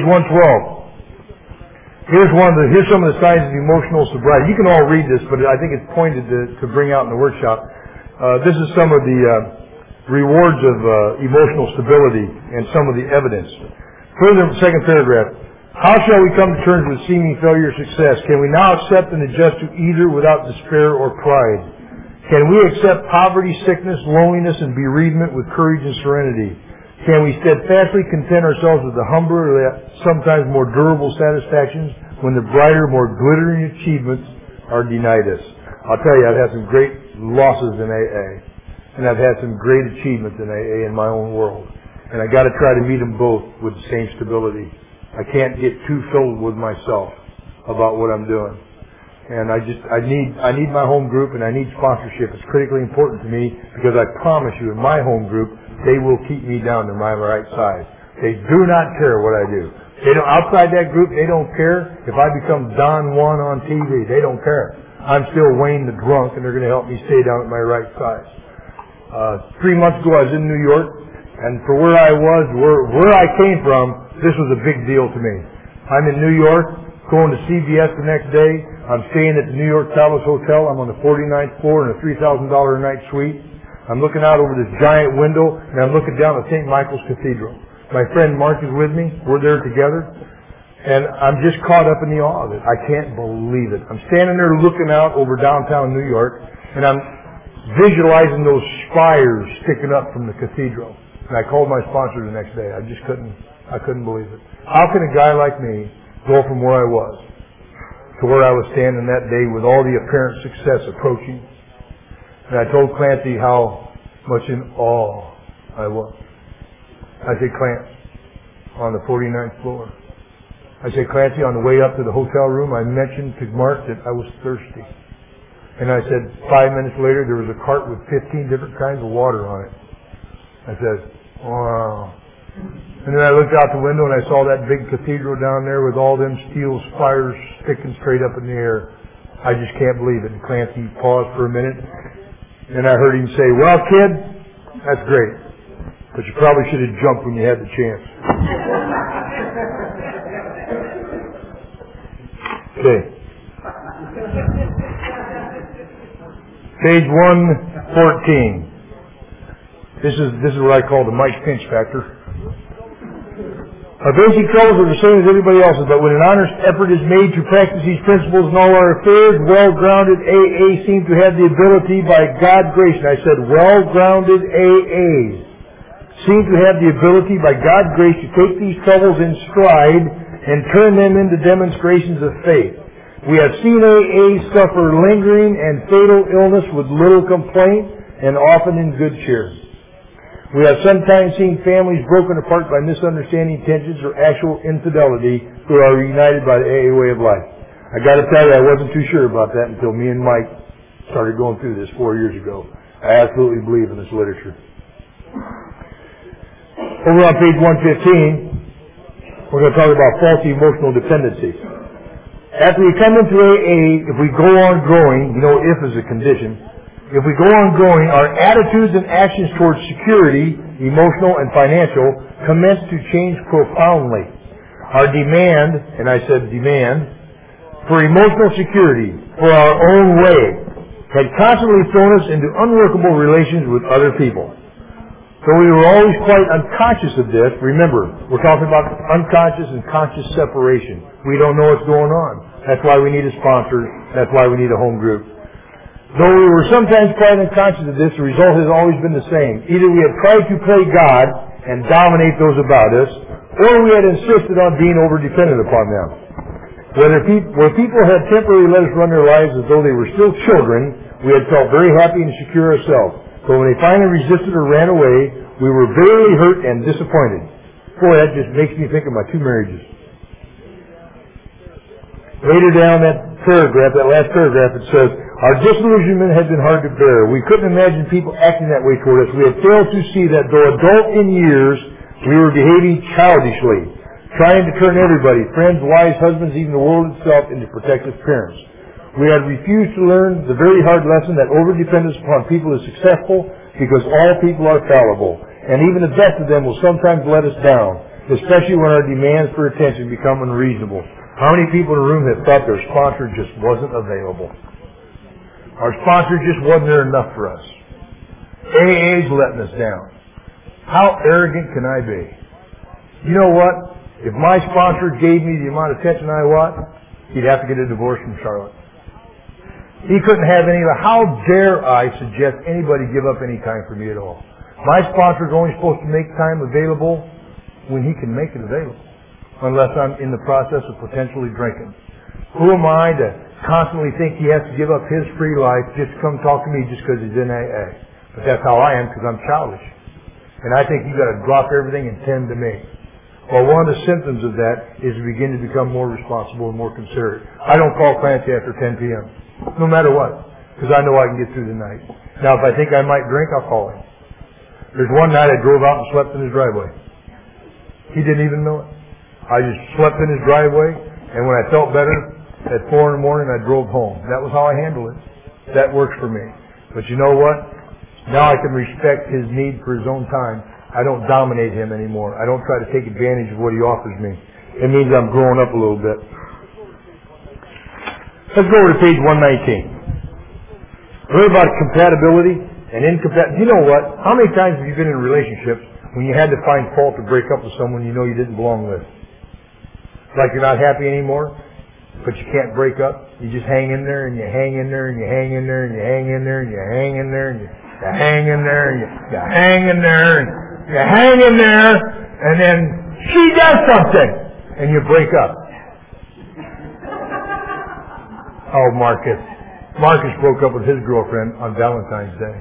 112. Here's some of the signs of emotional sobriety. You can all read this, but I think it's pointed to bring out in the workshop. This is some of the rewards of emotional stability and some of the evidence. Further, second paragraph. How shall we come to terms with seeming failure or success? Can we now accept and adjust to either without despair or pride? Can we accept poverty, sickness, loneliness, and bereavement with courage and serenity? Can we steadfastly content ourselves with the humbler, sometimes more durable satisfactions when the brighter, more glittering achievements are denied us. I'll tell you, I've had some great losses in AA, and I've had some great achievements in AA in my own world. And I got to try to meet them both with the same stability. I can't get too filled with myself about what I'm doing. And I need my home group, and I need sponsorship. It's critically important to me, because I promise you, in my home group, they will keep me down to my right size. They do not care what I do. They don't, outside that group, they don't care if I become Don Juan on TV. They don't care. I'm still Wayne the drunk, and they're going to help me stay down at my right size. 3 months ago, I was in New York, and for where I was, where I came from, this was a big deal to me. I'm in New York, going to CBS the next day. I'm staying at the New York Palace Hotel. I'm on the 49th floor in a $3,000 a night suite. I'm looking out over this giant window, and I'm looking down at St. Michael's Cathedral. My friend Mark is with me. We're there together. And I'm just caught up in the awe of it. I can't believe it. I'm standing there looking out over downtown New York, and I'm visualizing those spires sticking up from the cathedral. And I called my sponsor the next day. I couldn't believe it. How can a guy like me go from where I was to where I was standing that day with all the apparent success approaching? And I told Clancy how much in awe I was. I said, Clancy, on the 49th floor. I said, Clancy, on the way up to the hotel room, I mentioned to Mark that I was thirsty. And I said, 5 minutes later, there was a cart with 15 different kinds of water on it. I said, wow. And then I looked out the window and I saw that big cathedral down there with all them steel spires sticking straight up in the air. I just can't believe it. And Clancy paused for a minute, and I heard him say, well, kid, that's great, but you probably should have jumped when you had the chance. Okay. Page 114. This is what I call the Mike Pinch factor. Our basic troubles are the same as everybody else's, but when an honest effort is made to practice these principles in all our affairs, well-grounded AA seem to have the ability by God's grace, and I said well-grounded AAs, seem to have the ability by God's grace to take these troubles in stride and turn them into demonstrations of faith. We have seen AAs suffer lingering and fatal illness with little complaint and often in good cheer. We have sometimes seen families broken apart by misunderstanding, tensions, or actual infidelity who are united by the AA way of life. I got to tell you, I wasn't too sure about that until me and Mike started going through this 4 years ago. I absolutely believe in this literature. Over on page 115, we're going to talk about faulty emotional dependency. After we come into AA, if we go on growing, you know, if is a condition. If we go on growing, our attitudes and actions towards security, emotional and financial, commence to change profoundly. Our demand, and I said demand, for emotional security, for our own way, had constantly thrown us into unworkable relations with other people. Though we were always quite unconscious of this, remember, we're talking about unconscious and conscious separation. We don't know what's going on. That's why we need a sponsor. That's why we need a home group. Though we were sometimes quite unconscious of this, the result has always been the same. Either we had tried to play God and dominate those about us, or we had insisted on being over-dependent upon them. Where people had temporarily let us run their lives as though they were still children, we had felt very happy and secure ourselves. But when they finally resisted or ran away, we were very hurt and disappointed. Boy, that just makes me think of my 2 marriages. Later down that last paragraph, it says, our disillusionment had been hard to bear. We couldn't imagine people acting that way toward us. We had failed to see that though adult in years, we were behaving childishly, trying to turn everybody, friends, wives, husbands, even the world itself, into protective parents. We had refused to learn the very hard lesson that overdependence upon people is successful because all people are fallible, and even the best of them will sometimes let us down, especially when our demands for attention become unreasonable. How many people in the room have thought their sponsor just wasn't available? Our sponsor just wasn't there enough for us. AA's letting us down. How arrogant can I be? You know what? If my sponsor gave me the amount of attention I want, he'd have to get a divorce from Charlotte. He couldn't have any of it. How dare I suggest anybody give up any time for me at all? My sponsor's only supposed to make time available when he can make it available, unless I'm in the process of potentially drinking. Who am I to constantly think he has to give up his free life just to come talk to me just because he's in AA? But that's how I am, because I'm childish. And I think you've got to drop everything and tend to me. Well, one of the symptoms of that is to begin to become more responsible and more considerate. I don't call Clancy after 10 p.m., no matter what, because I know I can get through the night. Now, if I think I might drink, I'll call him. There's one night I drove out and slept in his driveway. He didn't even know it. I just slept in his driveway, and when I felt better, at 4 in the morning, I drove home. That was how I handle it. That works for me. But you know what? Now I can respect his need for his own time. I don't dominate him anymore. I don't try to take advantage of what he offers me. It means I'm growing up a little bit. Let's go over to page 119. Read about compatibility and incompatibility. You know what? How many times have you been in relationships when you had to find fault to break up with someone you know you didn't belong with? Like you're not happy anymore, but you can't break up. You just hang in there and you hang in there and you hang in there and you hang in there and you hang in there and you hang in there and you hang in there and you hang in there, and then she does something and you break up. Oh, Marcus. Marcus broke up with his girlfriend on Valentine's Day.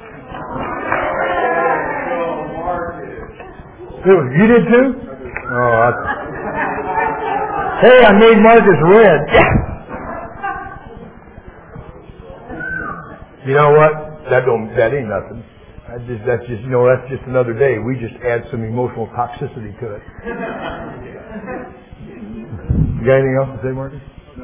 You did too? Oh, hey, I made Marcus red. You know what? That ain't nothing. That's just another day. We just add some emotional toxicity to it. You got anything else to say, Marcus?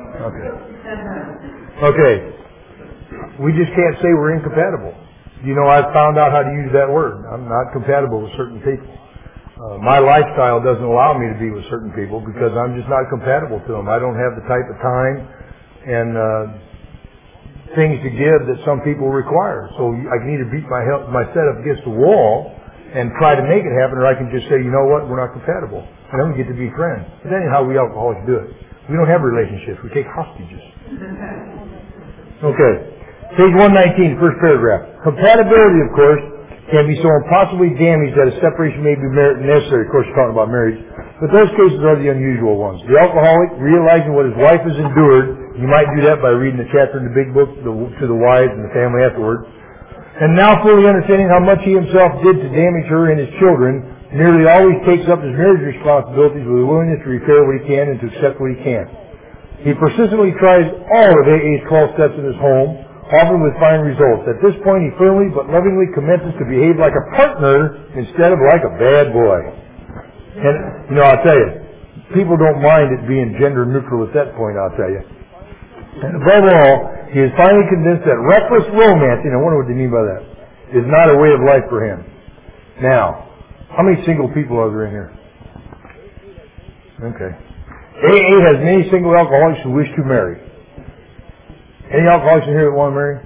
Okay. We just can't say we're incompatible. You know, I've found out how to use that word. I'm not compatible with certain people. My lifestyle doesn't allow me to be with certain people because I'm just not compatible to them. I don't have the type of time and things to give that some people require. So I can either beat my setup against the wall and try to make it happen, or I can just say, you know what, we're not compatible. And then we get to be friends. But that ain't how we alcoholics do it. We don't have relationships. We take hostages. Okay. Page 119, first paragraph. Compatibility, of course, can be so impossibly damaged that a separation may be necessary. Of course, you're talking about marriage. But those cases are the unusual ones. The alcoholic, realizing what his wife has endured, you might do that by reading the chapter in the big book, To the Wives and the Family Afterward, and now fully understanding how much he himself did to damage her and his children, nearly always takes up his marriage responsibilities with a willingness to repair what he can and to accept what he can't. He persistently tries all of AA's 12 steps in his home, often with fine results. At this point, he firmly but lovingly commences to behave like a partner instead of like a bad boy. And, I'll tell you, people don't mind it being gender neutral at that point, I'll tell you. And above all, he is finally convinced that reckless romancing, I wonder what they mean by that, is not a way of life for him. Now, how many single people are there in here? Okay. AA has many single alcoholics who wish to marry. Any alcoholics in here that want to marry?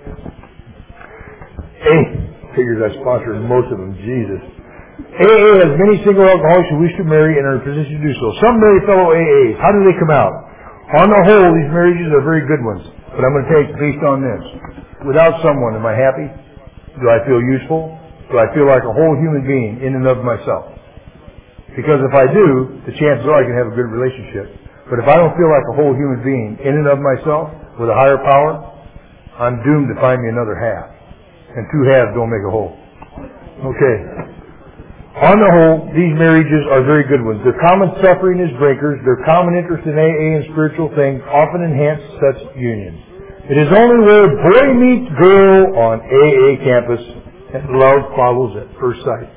Figures I sponsored most of them. Jesus. AA has many single alcoholics who wish to marry and are in a position to do so. Some marry fellow AAs. How do they come out? On the whole, these marriages are very good ones. But I'm going to take based on this. Without someone, am I happy? Do I feel useful? Do I feel like a whole human being in and of myself? Because if I do, the chances are I can have a good relationship. But if I don't feel like a whole human being in and of myself with a higher power, I'm doomed to find me another half. And two halves don't make a whole. Okay. On the whole, these marriages are very good ones. Their common suffering as drinkers, their common interest in AA and spiritual things often enhance such unions. It is only where boy meets girl on AA campus and love follows at first sight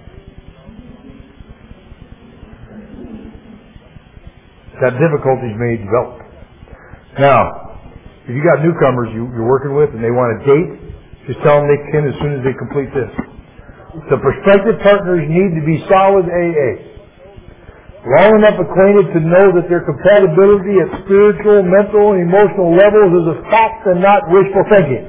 that difficulties may develop. Now, if you got newcomers you're working with and they want a date, just tell them they can as soon as they complete this. The prospective partners need to be solid AA, long enough acquainted to know that their compatibility at spiritual, mental, and emotional levels is a fact and not wishful thinking.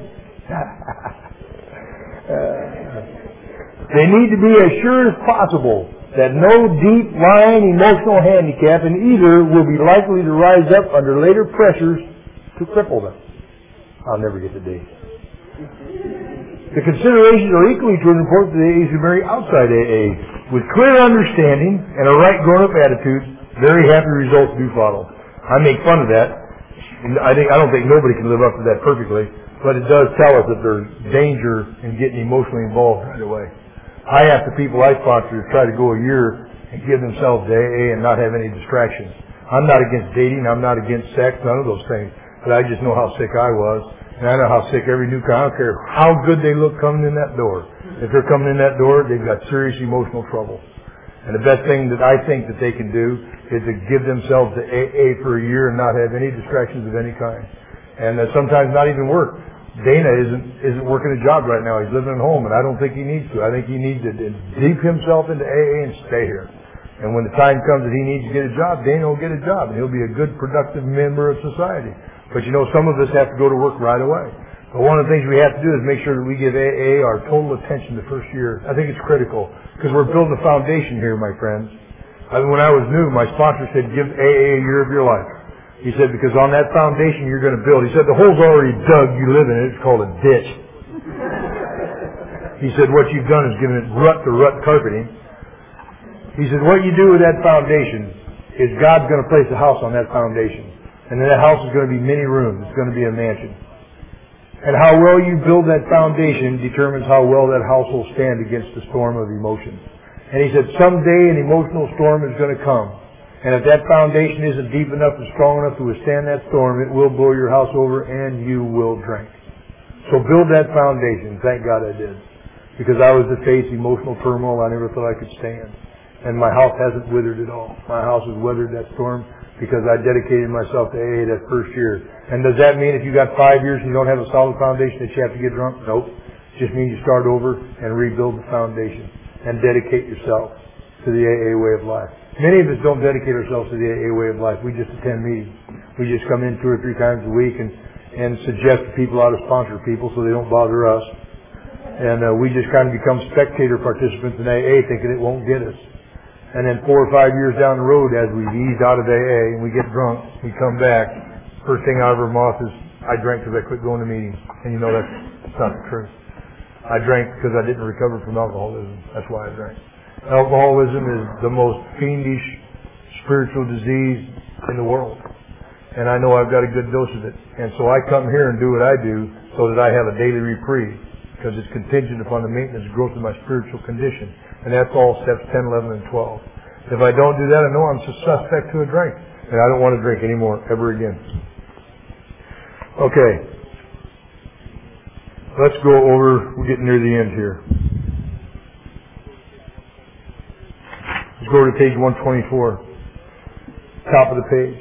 They need to be as sure as possible that no deep-lying emotional handicap in either will be likely to rise up under later pressures to cripple them. I'll never get the date. The considerations are equally true and important to the AAs who marry outside AA. With clear understanding and a right grown-up attitude, very happy results do follow. I make fun of that. I don't think nobody can live up to that perfectly, but it does tell us that there's danger in getting emotionally involved right away. I ask the people I sponsor to try to go a year and give themselves to AA and not have any distractions. I'm not against dating, I'm not against sex, none of those things, but I just know how sick I was, and I know how sick every new guy, I don't care how good they look coming in that door. If they're coming in that door, they've got serious emotional trouble. And the best thing that I think that they can do is to give themselves to AA for a year and not have any distractions of any kind. And sometimes not even work. Dana isn't working a job right now. He's living at home, and I don't think he needs to. I think he needs to deep himself into AA and stay here. And when the time comes that he needs to get a job, Dana will get a job, and he'll be a good, productive member of society. But you know, some of us have to go to work right away. But one of the things we have to do is make sure that we give AA our total attention the first year. I think it's critical, because we're building a foundation here, my friends. When I was new, my sponsor said, give AA a year of your life. He said, because on that foundation you're going to build. He said, the hole's already dug, you live in it. It's called a ditch. He said, what you've done is given it rut to rut carpeting. He said, what you do with that foundation is God's going to place a house on that foundation. And then that house is going to be many rooms. It's going to be a mansion. And how well you build that foundation determines how well that house will stand against the storm of emotion. And he said, someday an emotional storm is going to come. And if that foundation isn't deep enough and strong enough to withstand that storm, it will blow your house over and you will drink. So build that foundation. Thank God I did. Because I was to face emotional turmoil I never thought I could stand. And my house hasn't withered at all. My house has weathered that storm because I dedicated myself to AA that first year. And does that mean if you got 5 years and you don't have a solid foundation that you have to get drunk? Nope. It just means you start over and rebuild the foundation and dedicate yourself to the AA way of life. Many of us don't dedicate ourselves to the AA way of life. We just attend meetings. We just come in 2 or 3 times a week and suggest to people how to sponsor people so they don't bother us. And we just kind of become spectator participants in AA thinking it won't get us. And then 4 or 5 years down the road, as we've eased out of AA and we get drunk, we come back. First thing out of our mouth is, I drank because I quit going to meetings. And you know that's not the truth. I drank because I didn't recover from alcoholism. That's why I drank. Alcoholism is the most fiendish spiritual disease in the world. And I know I've got a good dose of it. And so I come here and do what I do so that I have a daily reprieve. Because it's contingent upon the maintenance and growth of my spiritual condition. And that's all steps 10, 11, and 12. If I don't do that, I know I'm suspect to a drink. And I don't want to drink anymore, ever again. Okay. Let's go over, we're getting near the end here. Let's go to page 124. Top of the page.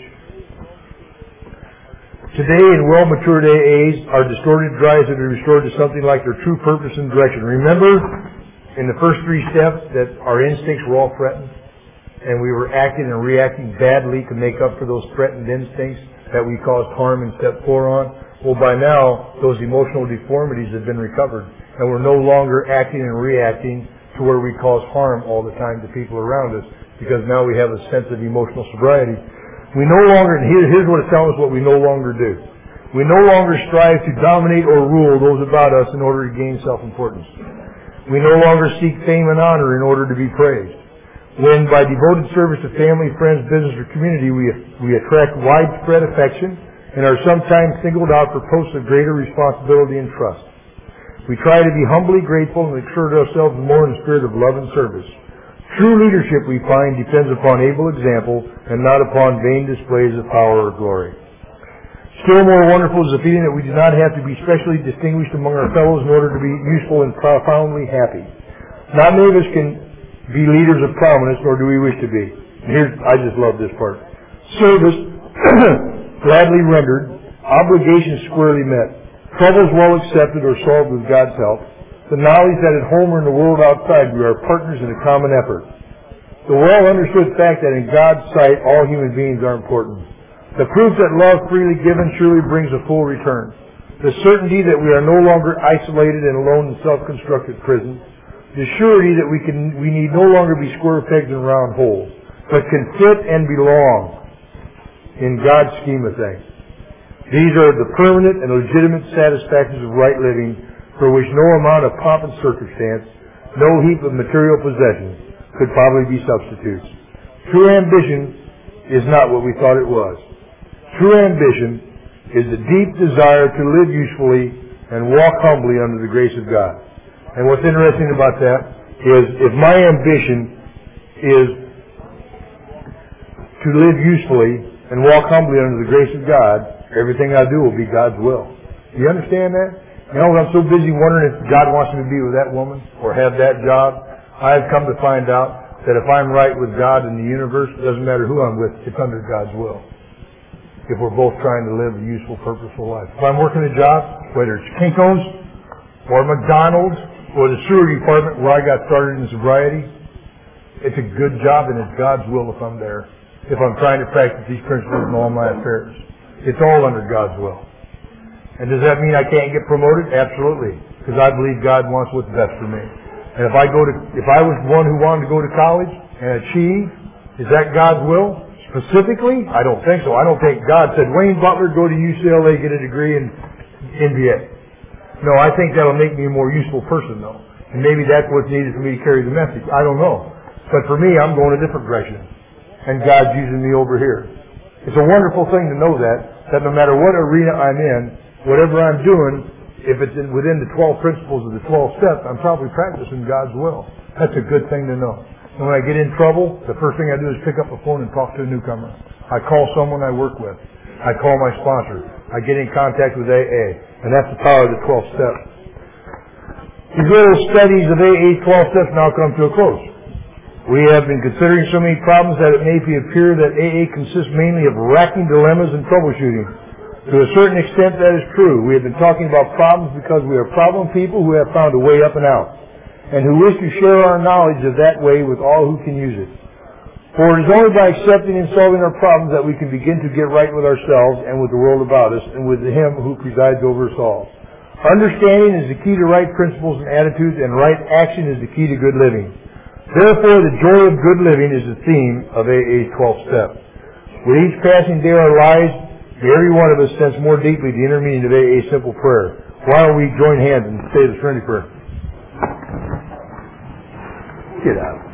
Today, in well-matured AAs, our distorted drives have been restored to something like their true purpose and direction. Remember, in the first 3 steps, that our instincts were all threatened, and we were acting and reacting badly to make up for those threatened instincts that we caused harm in step 4 on? Well, by now, those emotional deformities have been recovered, and we're no longer acting and reacting to where we cause harm all the time to people around us, because now we have a sense of emotional sobriety. We no longer, and here's what it tells us what we no longer do. We no longer strive to dominate or rule those about us in order to gain self-importance. We no longer seek fame and honor in order to be praised. When by devoted service to family, friends, business, or community, we attract widespread affection and are sometimes singled out for posts of greater responsibility and trust. We try to be humbly grateful and exert ourselves more in the spirit of love and service. True leadership, we find, depends upon able example and not upon vain displays of power or glory. Still more wonderful is the feeling that we do not have to be specially distinguished among our fellows in order to be useful and profoundly happy. Not many of us can be leaders of prominence, nor do we wish to be. And I just love this part. Service, gladly rendered, obligations squarely met, troubles well accepted or solved with God's help, the knowledge that at home or in the world outside we are partners in a common effort. The well understood fact that in God's sight all human beings are important. The proof that love freely given surely brings a full return. The certainty that we are no longer isolated and alone in self-constructed prisons. The surety that we need no longer be square pegs in round holes, but can fit and belong in God's scheme of things. These are the permanent and legitimate satisfactions of right living, for which no amount of pomp and circumstance, no heap of material possessions could probably be substitutes. True ambition is not what we thought it was. True ambition is the deep desire to live usefully and walk humbly under the grace of God. And what's interesting about that is if my ambition is to live usefully and walk humbly under the grace of God, everything I do will be God's will. Do you understand that? You know, I'm so busy wondering if God wants me to be with that woman or have that job. I've come to find out that if I'm right with God and the universe, it doesn't matter who I'm with, it's under God's will. If we're both trying to live a useful, purposeful life. If I'm working a job, whether it's Kinko's or McDonald's or the sewer department where I got started in sobriety, it's a good job and it's God's will if I'm there. If I'm trying to practice these principles in all my affairs. It's all under God's will. And does that mean I can't get promoted? Absolutely. Because I believe God wants what's best for me. And if I was one who wanted to go to college and achieve, is that God's will? Specifically? I don't think so. I don't think God said, Wayne Butler, go to UCLA, get a degree in MBA. No, I think that'll make me a more useful person, though. And maybe that's what's needed for me to carry the message. I don't know. But for me, I'm going a different direction. And God's using me over here. It's a wonderful thing to know that no matter what arena I'm in, whatever I'm doing, if it's within the 12 principles of the 12 steps, I'm probably practicing God's will. That's a good thing to know. And when I get in trouble, the first thing I do is pick up the phone and talk to a newcomer. I call someone I work with. I call my sponsor. I get in contact with AA. And that's the power of the 12 steps. These little studies of AA's 12 steps now come to a close. We have been considering so many problems that it may appear that AA consists mainly of racking dilemmas and troubleshooting. To a certain extent, that is true. We have been talking about problems because we are problem people who have found a way up and out, and who wish to share our knowledge of that way with all who can use it. For it is only by accepting and solving our problems that we can begin to get right with ourselves and with the world about us, and with Him who presides over us all. Understanding is the key to right principles and attitudes, and right action is the key to good living. Therefore, the joy of good living is the theme of AA's 12 steps. With each passing day of our lives, every one of us sense more deeply the inner meaning of AA's simple prayer. Why don't we join hands and say the Trinity prayer? Get out.